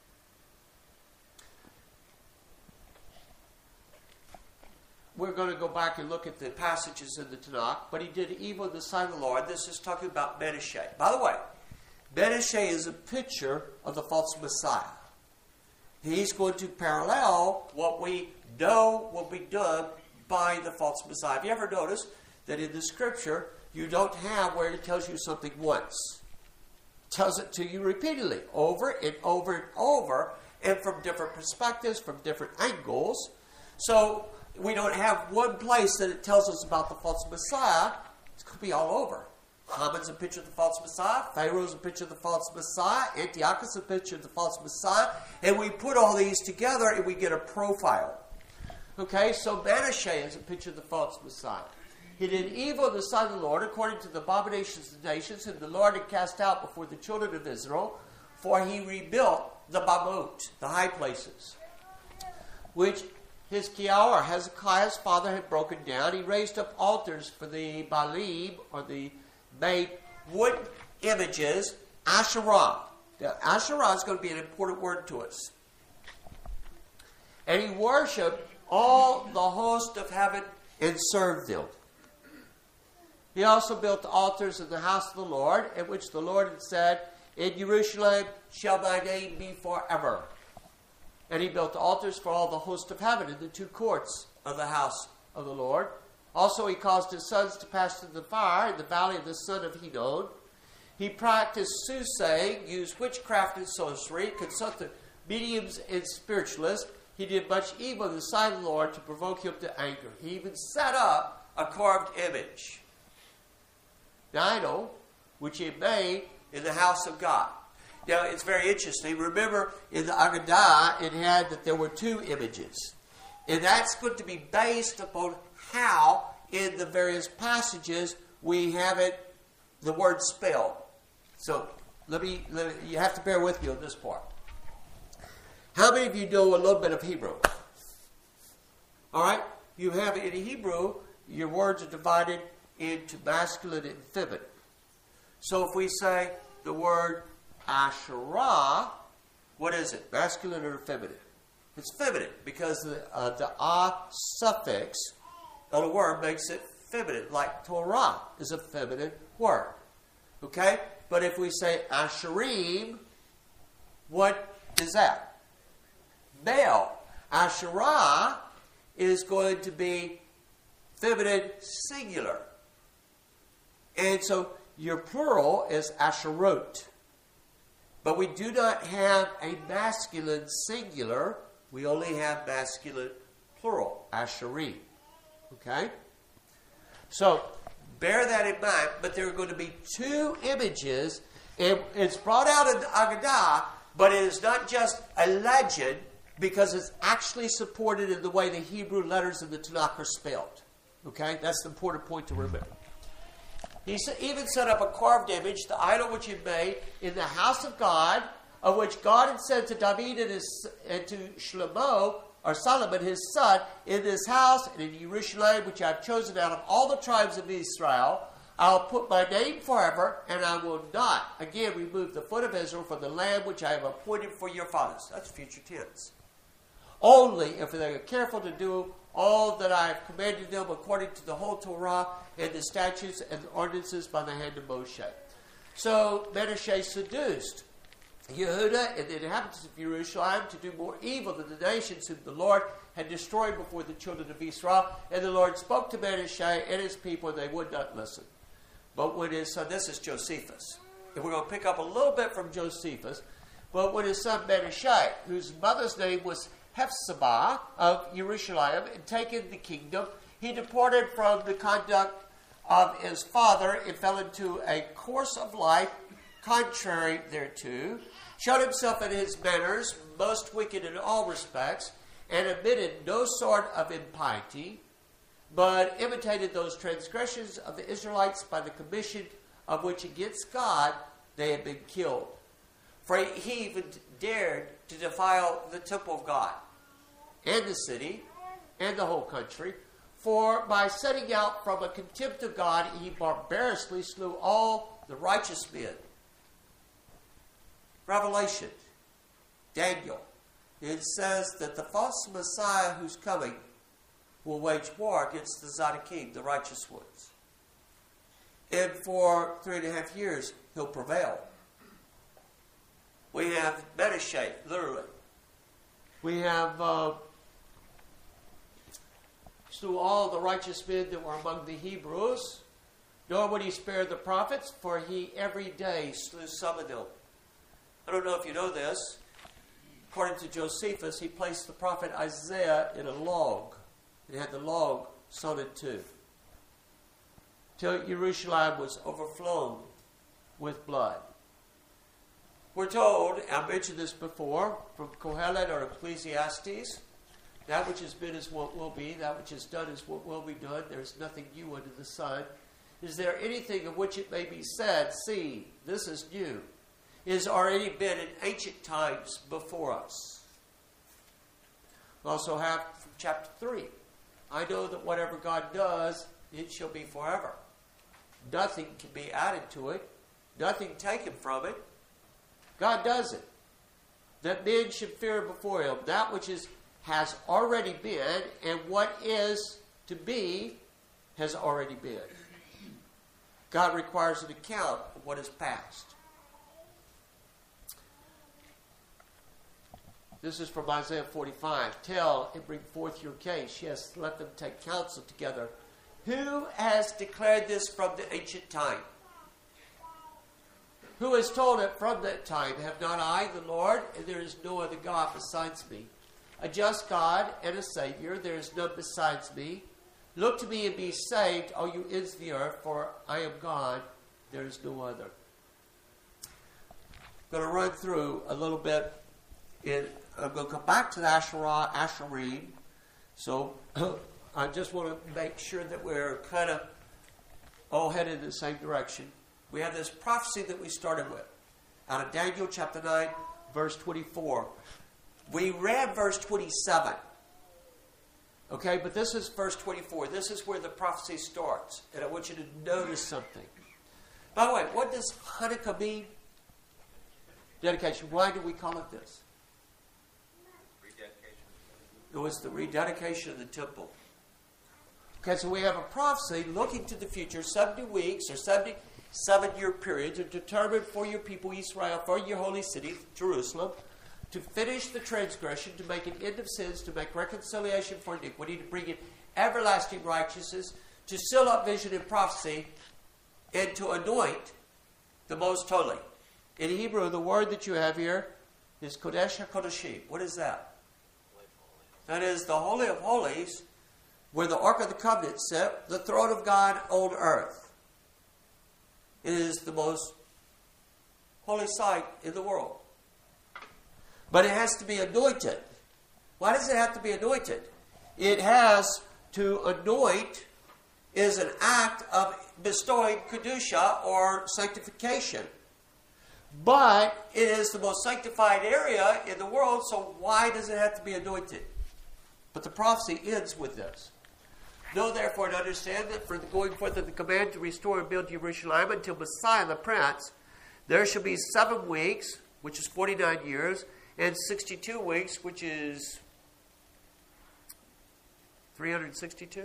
We're going to go back and look at the passages in the Tanakh. But he did evil in the sight of the Lord. This is talking about Menashe. By the way, Menashe is a picture of the false Messiah. He's going to parallel what we know will be done by the false Messiah. Have you ever noticed that in the Scripture, you don't have where it tells you something once? It tells it to you repeatedly, over and over and over, and from different perspectives, from different angles. So we don't have one place that it tells us about the false Messiah. It's going to be all over. Haman's a picture of the false Messiah. Pharaoh's a picture of the false Messiah. Antiochus is a picture of the false Messiah. And we put all these together and we get a profile. Okay, so Manasseh is a picture of the false Messiah. He did evil in the sight of the Lord, according to the abominations of the nations, whom the Lord had cast out before the children of Israel, for he rebuilt the Bamot, the high places, which Hiskiah, or Hezekiah's father, had broken down. He raised up altars for the Baalim, or the made wood images, Asherah. Now, Asherah is going to be an important word to us. And he worshipped all the host of heaven and served them. He also built altars in the house of the Lord, in which the Lord had said, in Jerusalem shall my name be forever. And he built altars for all the host of heaven in the two courts of the house of the Lord. Also he caused his sons to pass through the fire in the valley of the son of Hinnom. He practiced soothsaying, used witchcraft and sorcery, consulted mediums and spiritualists. He did much evil in the sight of the Lord to provoke him to anger. He even set up a carved image, the idol, which he made in the house of God. Now, it's very interesting. Remember, in the Agadah, it had that there were two images. And that's going to be based upon how, in the various passages, we have it, the word spelled. So, let me, let me, you have to bear with me on this part. How many of you know a little bit of Hebrew? All right? You have in Hebrew, your words are divided into masculine and feminine. So if we say the word Asherah, what is it? Masculine or feminine? It's feminine because the, uh, the ah suffix on a word makes it feminine, like Torah is a feminine word. Okay? But if we say Asherim, what is that? Male. Asherah is going to be feminine singular. And so your plural is Asherot. But we do not have a masculine singular. We only have masculine plural, Asherim. Okay? So bear that in mind. But there are going to be two images. And it's brought out in the Agadah, but it is not just a legend, because it's actually supported in the way the Hebrew letters of the Tanakh are spelled. Okay? That's the important point to remember. He even set up a carved image, the idol which he made, in the house of God, of which God had said to David and, his, and to Shlomo, or Solomon, his son, in this house and in Jerusalem, which I have chosen out of all the tribes of Israel, I'll put my name forever, and I will not again remove the foot of Israel from the land which I have appointed for your fathers. That's future tense. Only if they are careful to do all that I have commanded them according to the whole Torah and the statutes and the ordinances by the hand of Moshe. So Manasseh seduced Yehuda and the inhabitants of Jerusalem to do more evil than the nations whom the Lord had destroyed before the children of Israel. And the Lord spoke to Manasseh and his people, and they would not listen. But when his son, this is Josephus. And we're going to pick up a little bit from Josephus. But when his son Manasseh, whose mother's name was Hephzibah of Jerusalem, and taken the kingdom, he departed from the conduct of his father and fell into a course of life contrary thereto, showed himself in his manners most wicked in all respects, and admitted no sort of impiety, but imitated those transgressions of the Israelites by the commission of which against God they had been killed. For he even dared to defile the temple of God, and the city, and the whole country. For by setting out from a contempt of God, he barbarously slew all the righteous men. Revelation, Daniel, it says that the false Messiah who's coming will wage war against the Tzaddikim, the righteous ones. And for three and a half years, he'll prevail. We have Manasseh, literally. We have uh, slew all the righteous men that were among the Hebrews. Nor would he spare the prophets, for he every day slew some of them. I don't know if you know this. According to Josephus, he placed the prophet Isaiah in a log. It had the log sewn in two, till Jerusalem was overflown with blood. We're told, I mentioned this before, from Kohelet or Ecclesiastes, That which has been is what will be. That which is done is what will be done. There is nothing new under the sun. Is there anything of which it may be said, see, this is new? It has already been in ancient times before us. We also have from chapter three. I know that whatever God does, it shall be forever. Nothing can be added to it. Nothing taken from it. God does it. That men should fear before him. That which is has already been, and what is to be has already been. God requires an account of what is past. This is from Isaiah forty-five. Tell and bring forth your case. Yes, let them take counsel together. Who has declared this from the ancient time? Who has told it from that time? Have not I, the Lord, and there is no other God besides me? A just God and a Savior, there is none besides me. Look to me and be saved, all you ends of the earth, for I am God, there is no other. I'm going to run through a little bit. In, I'm going to come back to the Asherah, Asherim. So I just want to make sure that we're kind of all headed in the same direction. We have this prophecy that we started with out of Daniel chapter nine, verse twenty-four. We read verse twenty-seven. Okay, but this is verse twenty-four. This is where the prophecy starts. And I want you to notice something. By the way, what does Hanukkah mean? Dedication. Why do we call it this? Rededication. It was the rededication of the temple. Okay, so we have a prophecy looking to the future. seventy weeks or seventy-seven-year periods are determined for your people Israel, for your holy city, Jerusalem, to finish the transgression, to make an end of sins, to make reconciliation for iniquity, to bring in everlasting righteousness, to seal up vision and prophecy, and to anoint the most holy. In Hebrew, the word that you have here is Kodesh HaKodeshim. What is that? That is the Holy of Holies, where the Ark of the Covenant sat, the throne of God on earth. It is the most holy site in the world. But it has to be anointed. Why does it have to be anointed? It has to anoint is an act of bestowing Kedusha or sanctification. But it is the most sanctified area in the world, so why does it have to be anointed? But the prophecy ends with this. Know therefore and understand that for the going forth of the command to restore and build Jerusalem until Messiah the Prince, there shall be seven weeks, which is forty-nine years, and sixty-two weeks, which is three hundred sixty-two.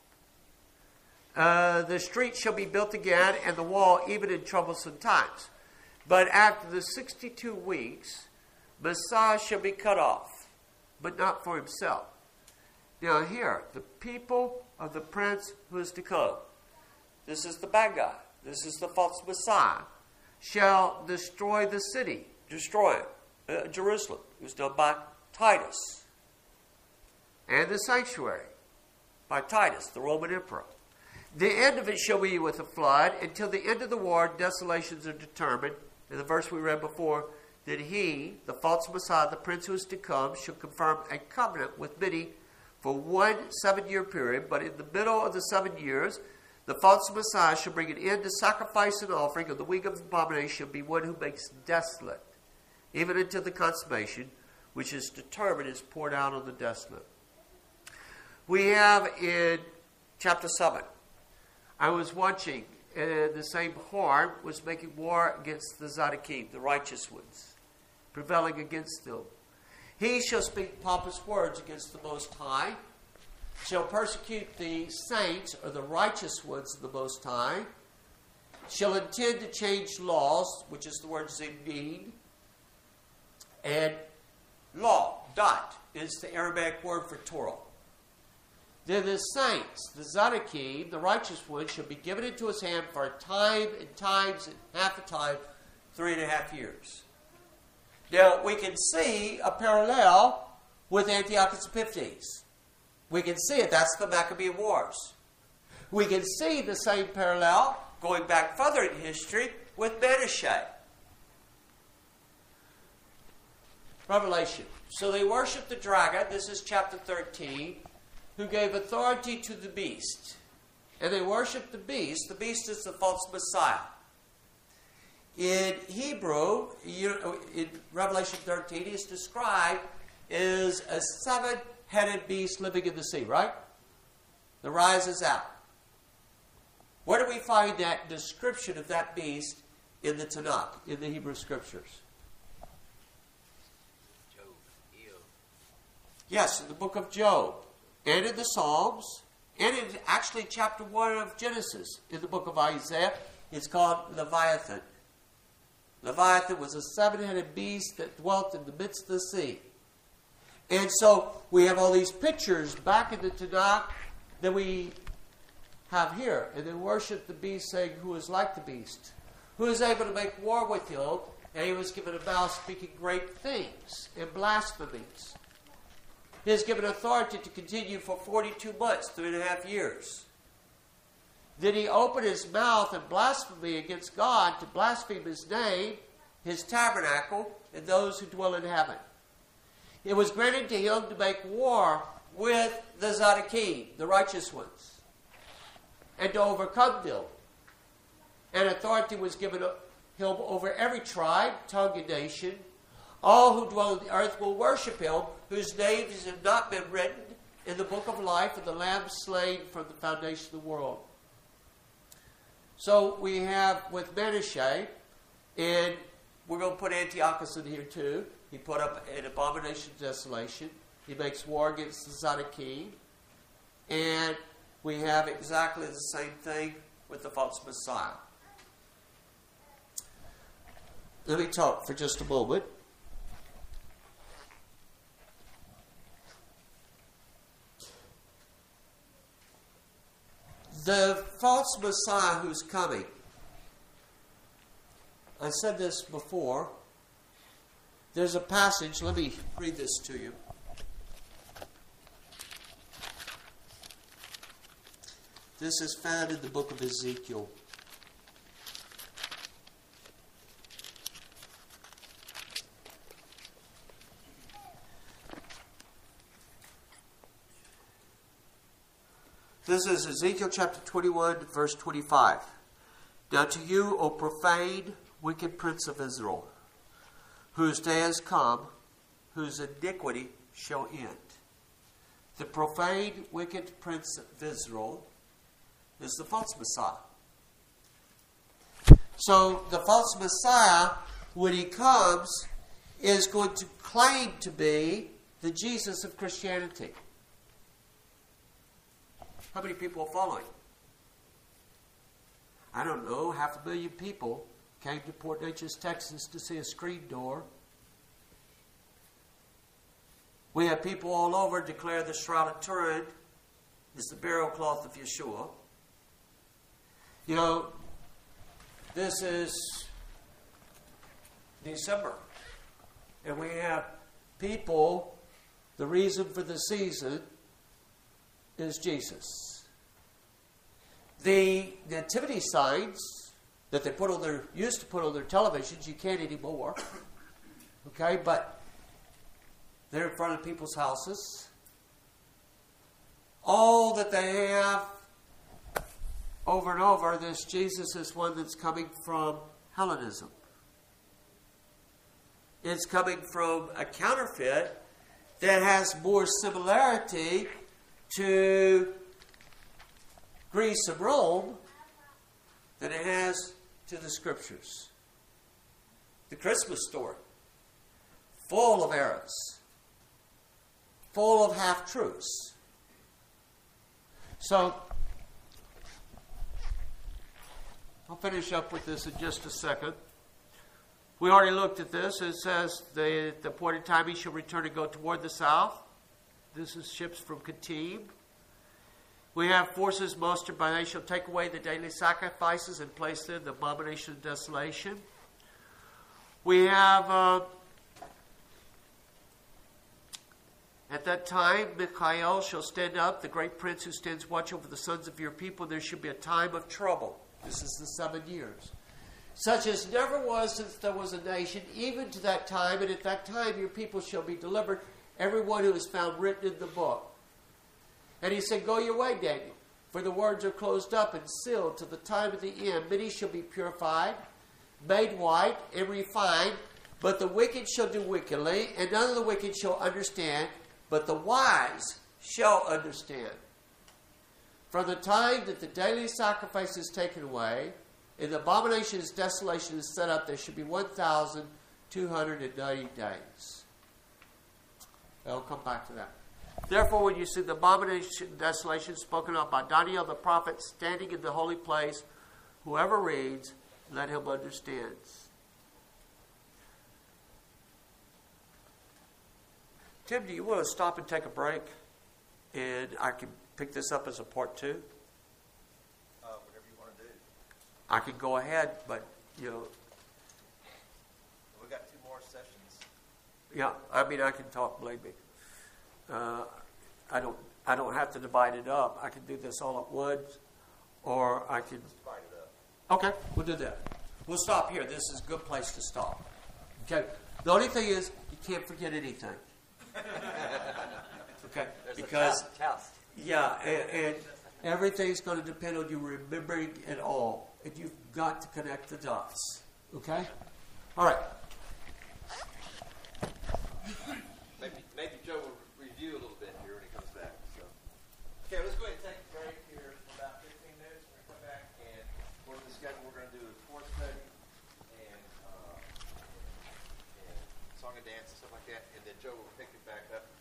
Uh, the street shall be built again, and the wall even in troublesome times. But after the sixty-two weeks, Messiah shall be cut off, but not for himself. Now here, the people of the prince who is to come, this is the bad guy, this is the false Messiah, shall destroy the city, destroy it, uh, Jerusalem. It was done by Titus. And the sanctuary, by Titus, the Roman emperor. The end of it shall be with a flood. Until the end of the war, desolations are determined. In the verse we read before, that he, the false Messiah, the prince who is to come, shall confirm a covenant with many for one seven-year period. But in the middle of the seven years, the false Messiah shall bring an end to sacrifice and offering, and the wing of abomination shall be one who makes desolate, even until the consummation, which is determined, is poured out on the desolate. We have in chapter seven, I was watching, and the same horn was making war against the Zadokim, the righteous ones, prevailing against them. He shall speak pompous words against the Most High, shall persecute the saints, or the righteous ones of the Most High, shall intend to change laws, which is the word zimnin, and law, dot, is the Aramaic word for Torah. Then the saints, the Zadokim, the righteous ones, shall be given into his hand for a time and times and half a time, three and a half years. Now, we can see a parallel with Antiochus Epiphanes. We can see it. That's the Maccabean Wars. We can see the same parallel, going back further in history, with Manasseh. Revelation. So they worship the dragon, this is chapter thirteen, who gave authority to the beast. And they worship the beast. The beast is the false Messiah. In Hebrew, in Revelation thirteen, he's described as a seven-headed beast living in the sea, right? That rises out. Where do we find that description of that beast in the Tanakh, in the Hebrew Scriptures? Job, Eel. Yes, in the book of Job, and in the Psalms, and in actually chapter one of Genesis, in the book of Isaiah, it's called Leviathan. Leviathan was a seven-headed beast that dwelt in the midst of the sea. And so we have all these pictures back in the Tanakh that we have here. And they worship the beast, saying, who is like the beast, who is able to make war with you, and he was given a mouth speaking great things and blasphemies. He is given authority to continue for forty-two months, three and a half years. Then he opened his mouth in blasphemy against God to blaspheme his name, his tabernacle, and those who dwell in heaven. It was granted to him to make war with the Zadokim, the righteous ones, and to overcome them. And authority was given him over every tribe, tongue, and nation. All who dwell on the earth will worship him, whose names have not been written in the book of life of the Lamb slain from the foundation of the world. So we have with Manasseh, and we're going to put Antiochus in here too. He put up an abomination of desolation. He makes war against the Zadokim. And we have exactly the same thing with the false Messiah. Let me talk for just a moment. The false Messiah who's coming, I said this before. There's a passage, let me read this to you. This is found in the book of Ezekiel. This is Ezekiel chapter twenty-one, verse twenty-five. Now to you, O profane, wicked prince of Israel, whose day has come, whose iniquity shall end. The profane, wicked prince of Israel is the false Messiah. So the false Messiah, when he comes, is going to claim to be the Jesus of Christianity. How many people are following? I don't know, half a million people came to Port Neches, Texas to see a screen door. We have people all over declare the Shroud of Turin is the burial cloth of Yeshua. You know, this is December. And we have people, the reason for the season is Jesus. The nativity signs that they put on their, used to put on their televisions, you can't anymore. Okay, but they're in front of people's houses. All that they have over and over, this Jesus is one that's coming from Hellenism. It's coming from a counterfeit that has more similarity to Greece and Rome than it has to the Scriptures. The Christmas story, full of errors, full of half-truths. So, I'll finish up with this in just a second. We already looked at this. It says, the, at the appointed time he shall return and go toward the south. This is ships from Kittim. We have forces mustered by they shall take away the daily sacrifices and place there the abomination of desolation. We have, uh, at that time, Michael shall stand up, the great prince who stands watch over the sons of your people. There shall be a time of trouble. This is the seven years. such as never was since there was a nation, even to that time, and at that time your people shall be delivered, everyone who is found written in the book. And he said, go your way, Daniel, for the words are closed up and sealed to the time of the end. Many shall be purified, made white, and refined, but the wicked shall do wickedly, and none of the wicked shall understand, but the wise shall understand. From the time that the daily sacrifice is taken away, and the abomination is desolation is set up, there should be one thousand two hundred ninety days. I'll come back to that. Therefore, when you see the abomination and desolation spoken of by Daniel the prophet standing in the holy place, whoever reads, let him understand. Tim, do you want to stop and take a break? And I can pick this up as a part two? Uh, whatever you want to do. I can go ahead, but, you know, We got two more sessions. yeah, I mean, I can talk, believe me. Uh, I don't I don't have to divide it up. I can do this all at once, or I can... Divide it up. Okay, we'll do that. We'll stop here. This is a good place to stop. Okay. The only thing is, you can't forget anything. Okay? There's Because, a test. test. yeah, and, and everything's going to depend on you remembering it all. And you've got to connect the dots. Okay? All right. Maybe, maybe Joe will review a little bit here when he comes back. So, okay, let's go ahead and take a break here for about fifteen minutes. We're going to come back and according to the schedule, we're going to do a fourth study and, uh, and song and dance and stuff like that. And then Joe will pick it back up